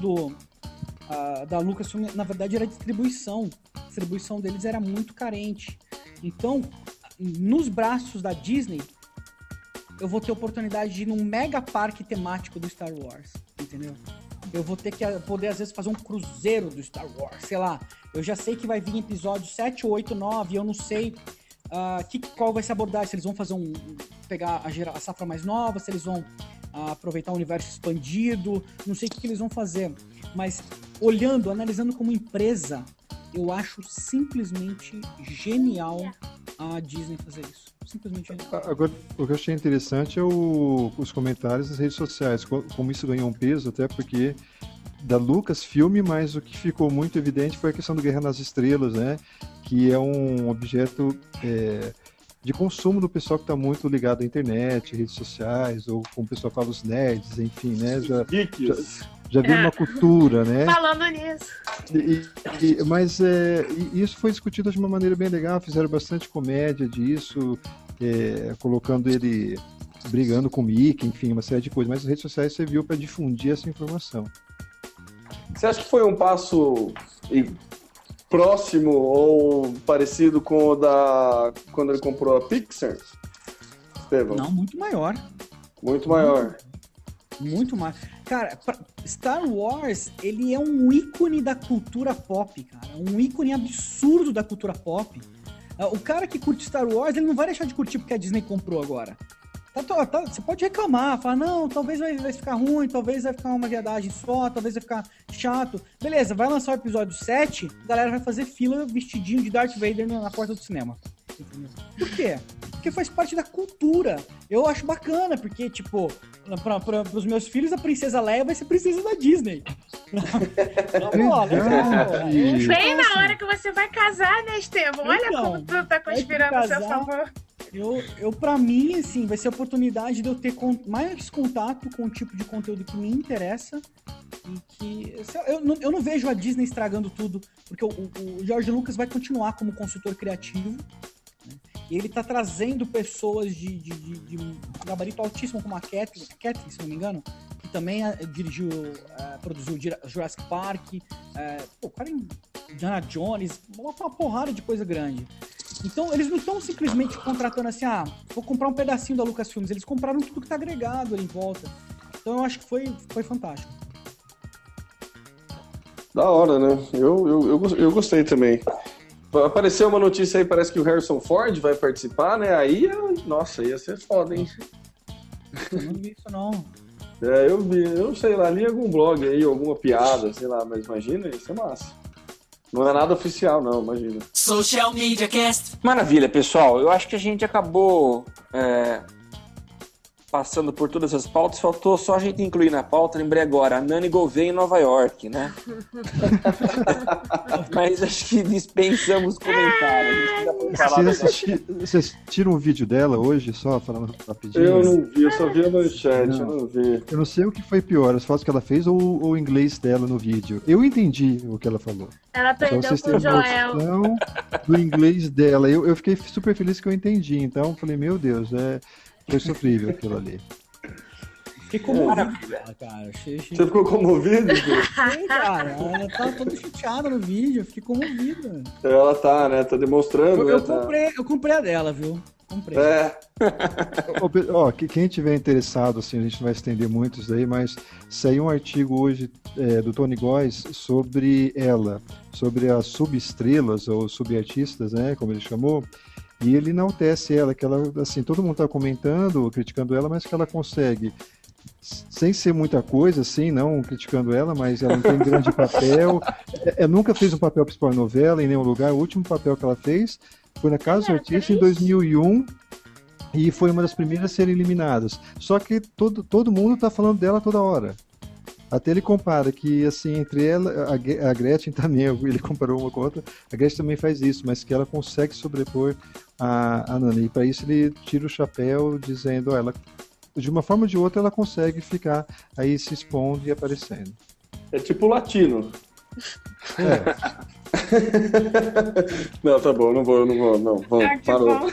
da Lucasfilm, na verdade, era a distribuição. A distribuição deles era muito carente. Então, nos braços da Disney, eu vou ter a oportunidade de ir num mega parque temático do Star Wars, entendeu? Eu vou ter que poder, às vezes, fazer um cruzeiro do Star Wars, sei lá. Eu já sei que vai vir episódio 7, 8, 9, eu não sei qual vai ser a abordagem, se eles vão fazer pegar a safra mais nova, se eles vão aproveitar o universo expandido, não sei o que eles vão fazer. Mas, analisando como empresa, eu acho simplesmente genial a Disney fazer isso. Simplesmente genial. Agora, o que eu achei interessante é os comentários nas redes sociais, como isso ganhou um peso, até porque da Lucasfilm, mas o que ficou muito evidente foi a questão do Guerra nas Estrelas, né? Que é um objeto de consumo do pessoal que está muito ligado à internet, redes sociais, ou como o pessoal fala, os nerds, enfim, né? Já vira uma cultura, né? Falando nisso. Mas isso foi discutido de uma maneira bem legal, fizeram bastante comédia disso, colocando ele brigando com o Mickey, enfim, uma série de coisas. Mas as redes sociais serviu para difundir essa informação. Você acha que foi um passo próximo ou parecido com o quando ele comprou a Pixar, Estevão? Não, muito maior. Muito maior. Muito mais. Cara, Star Wars, ele é um ícone da cultura pop, cara. Um ícone absurdo da cultura pop. O cara que curte Star Wars, ele não vai deixar de curtir porque a Disney comprou agora. Você pode reclamar, falar, não, talvez vai ficar ruim, talvez vai ficar uma viadagem só, talvez vai ficar chato. Beleza, vai lançar o episódio 7, a galera vai fazer fila vestidinho de Darth Vader na porta do cinema. Por quê? Porque faz parte da cultura. Eu acho bacana, porque, tipo, pros meus filhos, a Princesa Leia vai ser princesa da Disney. Bem na hora que você vai casar, né, Estevão? Olha como tudo tá conspirando a seu favor. Pra mim, assim, vai ser a oportunidade de eu ter mais contato com o tipo de conteúdo que me interessa e que... Eu não vejo a Disney estragando tudo, porque o George Lucas vai continuar como consultor criativo, né? E ele tá trazendo pessoas de gabarito altíssimo, como a Kathleen, se não me engano, que também produziu Jurassic Park, o cara Indiana Jones, uma porrada de coisa grande. Então, eles não estão simplesmente contratando assim, vou comprar um pedacinho da Lucasfilm. Eles compraram tudo que está agregado ali em volta. Então, eu acho que foi fantástico. Da hora, né? Eu gostei também. Apareceu uma notícia aí, parece que o Harrison Ford vai participar, né? Aí, nossa, ia ser foda, hein? Eu não vi isso, não. Eu vi, eu sei lá, li algum blog aí, alguma piada, sei lá, mas imagina, isso é massa. Não é nada oficial, não, imagina. Social Media Cast. Maravilha, pessoal. Eu acho que a gente acabou passando por todas as pautas. Faltou só a gente incluir na pauta, lembrei agora, a Nani Gouveia em Nova York, né? Mas acho que dispensamos comentários. Vocês assistiram um vídeo dela hoje, só falando rapidinho? Eu não vi, eu só vi a manchete, eu não vi. Eu não sei o que foi pior, as fotos que ela fez ou o inglês dela no vídeo. Eu entendi o que ela falou. Ela aprendeu com o Joel. Do inglês dela. Eu fiquei super feliz que eu entendi, então falei, meu Deus, foi sofrível aquilo ali. Fiquei comovido, cara. Você ficou comovido? Sim, cara. Ela tá toda chateada no vídeo, eu fiquei comovido. Ela tá, né? Tá demonstrando. Eu comprei a dela, viu? Comprei. Quem tiver interessado, assim, a gente não vai estender muito isso daí, mas saiu um artigo hoje do Tony Góes sobre ela, sobre as subestrelas ou subartistas, né? Como ele chamou. E ele enaltece ela, que ela, assim, todo mundo está comentando, criticando ela, mas que ela consegue sem ser muita coisa, assim, não criticando ela, mas ela não tem grande papel. Ela nunca fez um papel principal em novela, em nenhum lugar. O último papel que ela fez foi na Casa dos Artistas em 2001 e foi uma das primeiras a serem eliminadas. Só que todo mundo tá falando dela toda hora. Até ele compara que, assim, entre ela, a Gretchen também, ele comparou uma com a outra, a Gretchen também faz isso, mas que ela consegue sobrepor a Nana. E para isso ele tira o chapéu dizendo, ó, ela, de uma forma ou de outra, ela consegue ficar aí se expondo e aparecendo. É tipo latino. É. Não, tá bom, não vou. Vamos, parou.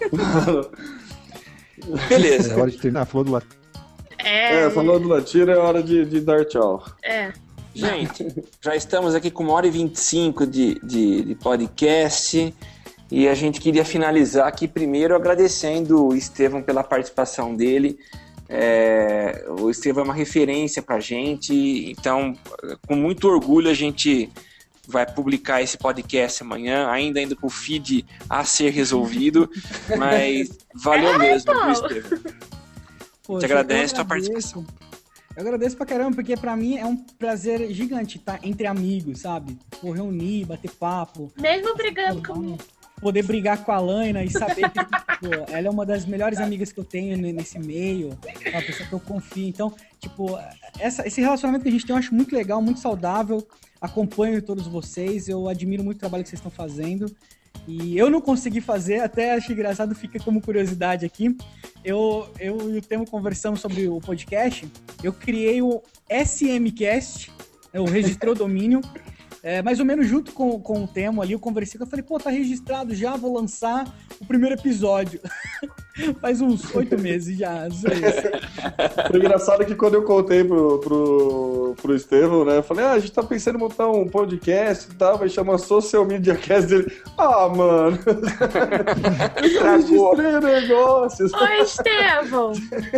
Beleza. É hora de terminar, falou do latino. Falou do latino, é hora de dar tchau. Gente, já estamos aqui com 1h25 de podcast e a gente queria finalizar aqui primeiro agradecendo o Estevão pela participação dele. O Estevão é uma referência pra gente, então com muito orgulho a gente vai publicar esse podcast amanhã, ainda com o feed a ser resolvido, mas valeu mesmo, viu, Estevão? Poxa, te agradeço a tua participação. Eu agradeço pra caramba, porque pra mim é um prazer gigante estar entre amigos, sabe? Reunir, bater papo. Mesmo brigando comigo. Poder brigar com a Laina e saber que ela é uma das melhores amigas que eu tenho nesse meio, é uma pessoa que eu confio. Então, esse relacionamento que a gente tem eu acho muito legal, muito saudável. Acompanho todos vocês, eu admiro muito o trabalho que vocês estão fazendo. E eu não consegui fazer, até acho engraçado, fica como curiosidade aqui. Eu e o Temo conversamos sobre o podcast, eu criei o SMcast, eu registrei o domínio, mais ou menos junto com o Temo ali, eu conversei, eu falei, tá registrado já, vou lançar o primeiro episódio. Faz uns 8 meses já. Foi engraçado que quando eu contei pro Estevão, né, eu falei, a gente tá pensando em montar um podcast e tal, vai chamar Social Media Cast dele. Mano, eu registrei o negócio. Ô, Estevão,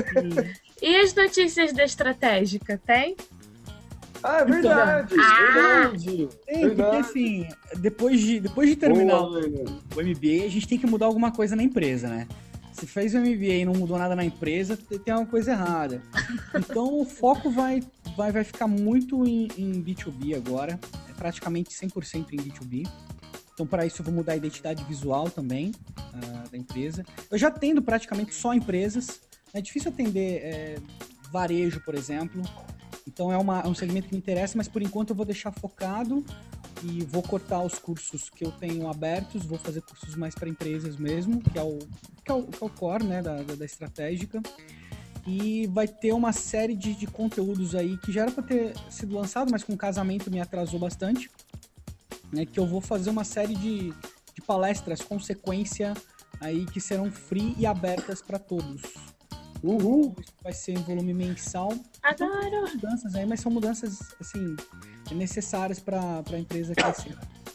e as notícias da Estratégica, tem? É verdade, verdade. Tem, porque assim, depois de terminar o MBA, a gente tem que mudar alguma coisa na empresa, né? Se fez o MBA e não mudou nada na empresa, tem uma coisa errada. Então o foco vai ficar muito em B2B agora, praticamente 100% em B2B. Então para isso eu vou mudar a identidade visual também da empresa. Eu já atendo praticamente só empresas, é difícil atender varejo, por exemplo. Então é um segmento que me interessa, mas por enquanto eu vou deixar focado e vou cortar os cursos que eu tenho abertos, vou fazer cursos mais para empresas mesmo, que é o core, né, da estratégica. E vai ter uma série de conteúdos aí que já era para ter sido lançado, mas com o casamento me atrasou bastante, né, que eu vou fazer uma série de palestras com sequência aí que serão free e abertas para todos. Uhul. Isso vai ser em volume mensal. Adoro! Mudanças aí, mas são mudanças assim necessárias para a empresa crescer.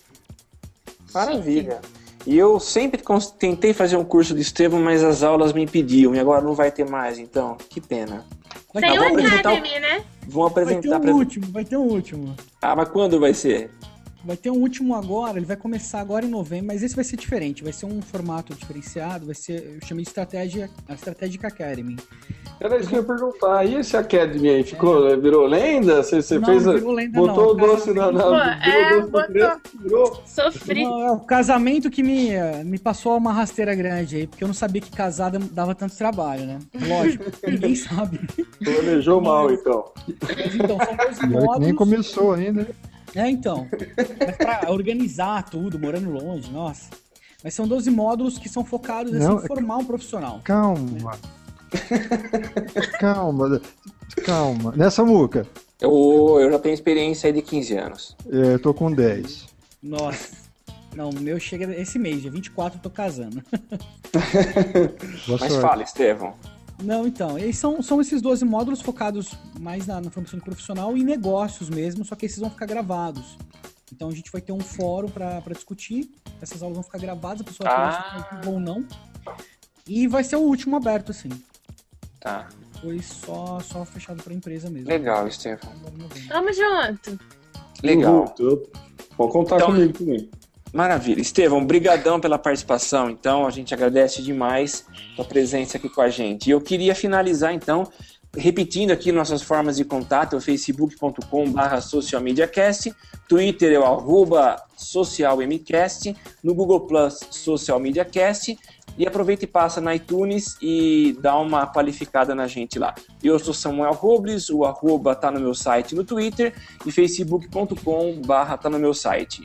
Maravilha. E eu sempre tentei fazer um curso de Estevão, mas as aulas me impediam. E agora não vai ter mais, então. Que pena. Tem o Academy, né? Vão apresentar. Vai ter um último. Ah, mas quando vai ser? Vai ter um último agora, ele vai começar agora em novembro, mas esse vai ser diferente, vai ser um formato diferenciado, vai ser, eu chamei de Strategic Academy. Era isso que eu ia perguntar, e esse Academy aí, virou lenda? Você não, fez, virou lenda botou o doce botou. Sofri. Não, é o casamento que me passou uma rasteira grande aí, porque eu não sabia que casada dava tanto trabalho, né? Lógico, ninguém sabe. Planejou mal, então. Mas, então, são 12 módulos. Nem começou ainda. Então, mas pra organizar tudo, morando longe, nossa. Mas são 12 módulos que são focados em formar um profissional. Calma. Calma. Nessa Muca? Eu já tenho experiência aí de 15 anos. Eu tô com 10. Nossa. Não, o meu chega esse mês, dia 24 eu tô casando. Mas fala, Estevão. Não, então, eles são esses 12 módulos focados mais na formação de profissional e negócios mesmo, só que esses vão ficar gravados. Então a gente vai ter um fórum para discutir, essas aulas vão ficar gravadas, a pessoa vai ou não. E vai ser o último aberto, assim. Tá. Depois só fechado para empresa mesmo. Legal, Estevão. Tamo junto. Legal. Pode contar comigo também. Maravilha. Estevão, brigadão pela participação, então, a gente agradece demais a tua presença aqui com a gente. E eu queria finalizar, então, repetindo aqui nossas formas de contato, é o facebook.com/socialmediacast, Twitter é o @socialmcast, no Google Plus Social Media Cast, e aproveita e passa na iTunes e dá uma qualificada na gente lá. Eu sou Samuel Robles, o @ tá no meu site no Twitter, e facebook.com/tá no meu site.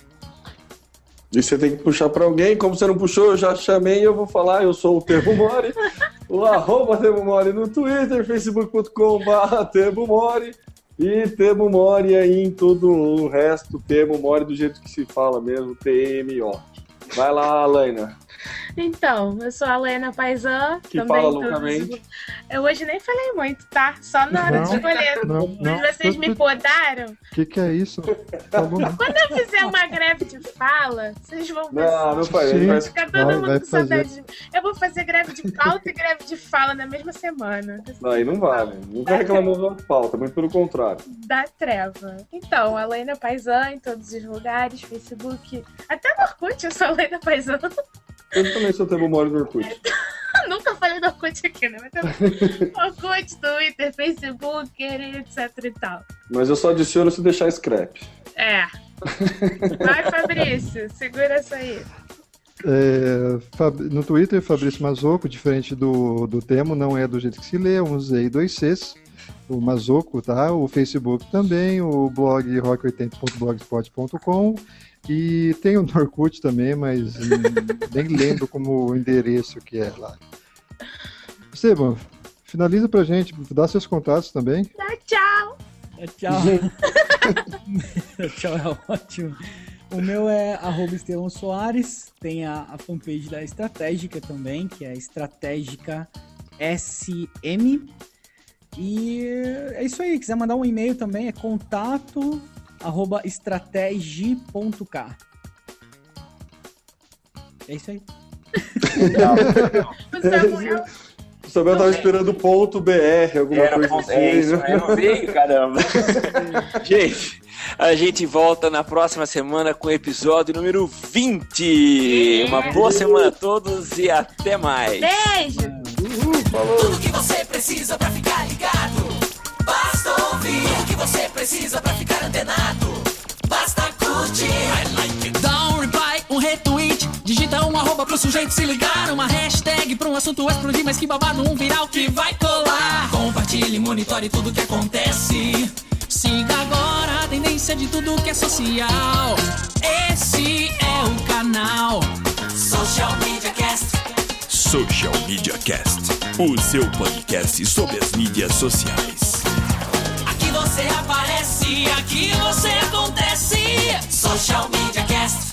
E você tem que puxar para alguém, como você não puxou, eu já chamei e eu vou falar, eu sou o Temo Mori, o @Temo Mori no Twitter, facebook.com/Temo Mori, e Temo Mori aí em tudo o resto, Temo Mori do jeito que se fala mesmo, TMO. Vai lá, Alaina. Então, eu sou a Alena Paisan. Que fala loucamente. Eu hoje nem falei muito, tá? Só na hora de escolher. Mas vocês me podaram. O que é isso? Quando eu fizer uma greve de fala, vocês vão ver. Não faz. Fica todo mundo com saudade de mim. Eu vou fazer greve de pauta e greve de fala na mesma semana. Não, aí não vale. Nunca reclamou da pauta, muito pelo contrário. Da treva. Então, a Alena Paisan em todos os lugares, Facebook. Até no Orkut eu sou a Alena Paisan. Eu também sou Temo Mori do Orkut. Nunca falei do Orkut aqui, né? Mas Orkut, Twitter, Facebook, etc e tal. Mas eu só adiciono se deixar scrap. É. Vai, Fabrício, segura essa aí. No Twitter, Fabrício Mazzocco, diferente do Temo, não é do jeito que se lê, um Z e 2 Cs. O Mazzocco, tá? O Facebook também, o blog rock80.blogspot.com. E tem o Orkut também, mas nem lembro como o endereço que é lá. Esteban, finaliza pra gente, dá seus contatos também. Tchau! Tchau! Tchau, é ótimo. O meu é @Estevão Soares, tem a fanpage da Estratégica também, que é Estratégica SM. E é isso aí, quiser mandar um e-mail também, é contato@estrategi.k. É isso aí. O Samuel tava esperando .br, alguma coisa assim. Isso, eu não veio, caramba. Gente, a gente volta na próxima semana com o episódio número 20. Uma boa semana a todos e até mais. Beijo! Falou! Tudo que você precisa pra ficar ligado. Basta ouvir o que você precisa pra ficar antenado. Basta curtir. I like it. Dá um reply, um retweet. Digita um @ pro sujeito se ligar. Uma hashtag pra um assunto explodir. Mas que babado, um viral que vai colar. Compartilhe, monitore tudo que acontece. Siga agora a tendência de tudo que é social. Esse é o canal Social Media Cast. Social Media Cast, o seu podcast sobre as mídias sociais. Aqui você aparece, aqui você acontece. Social Media Cast.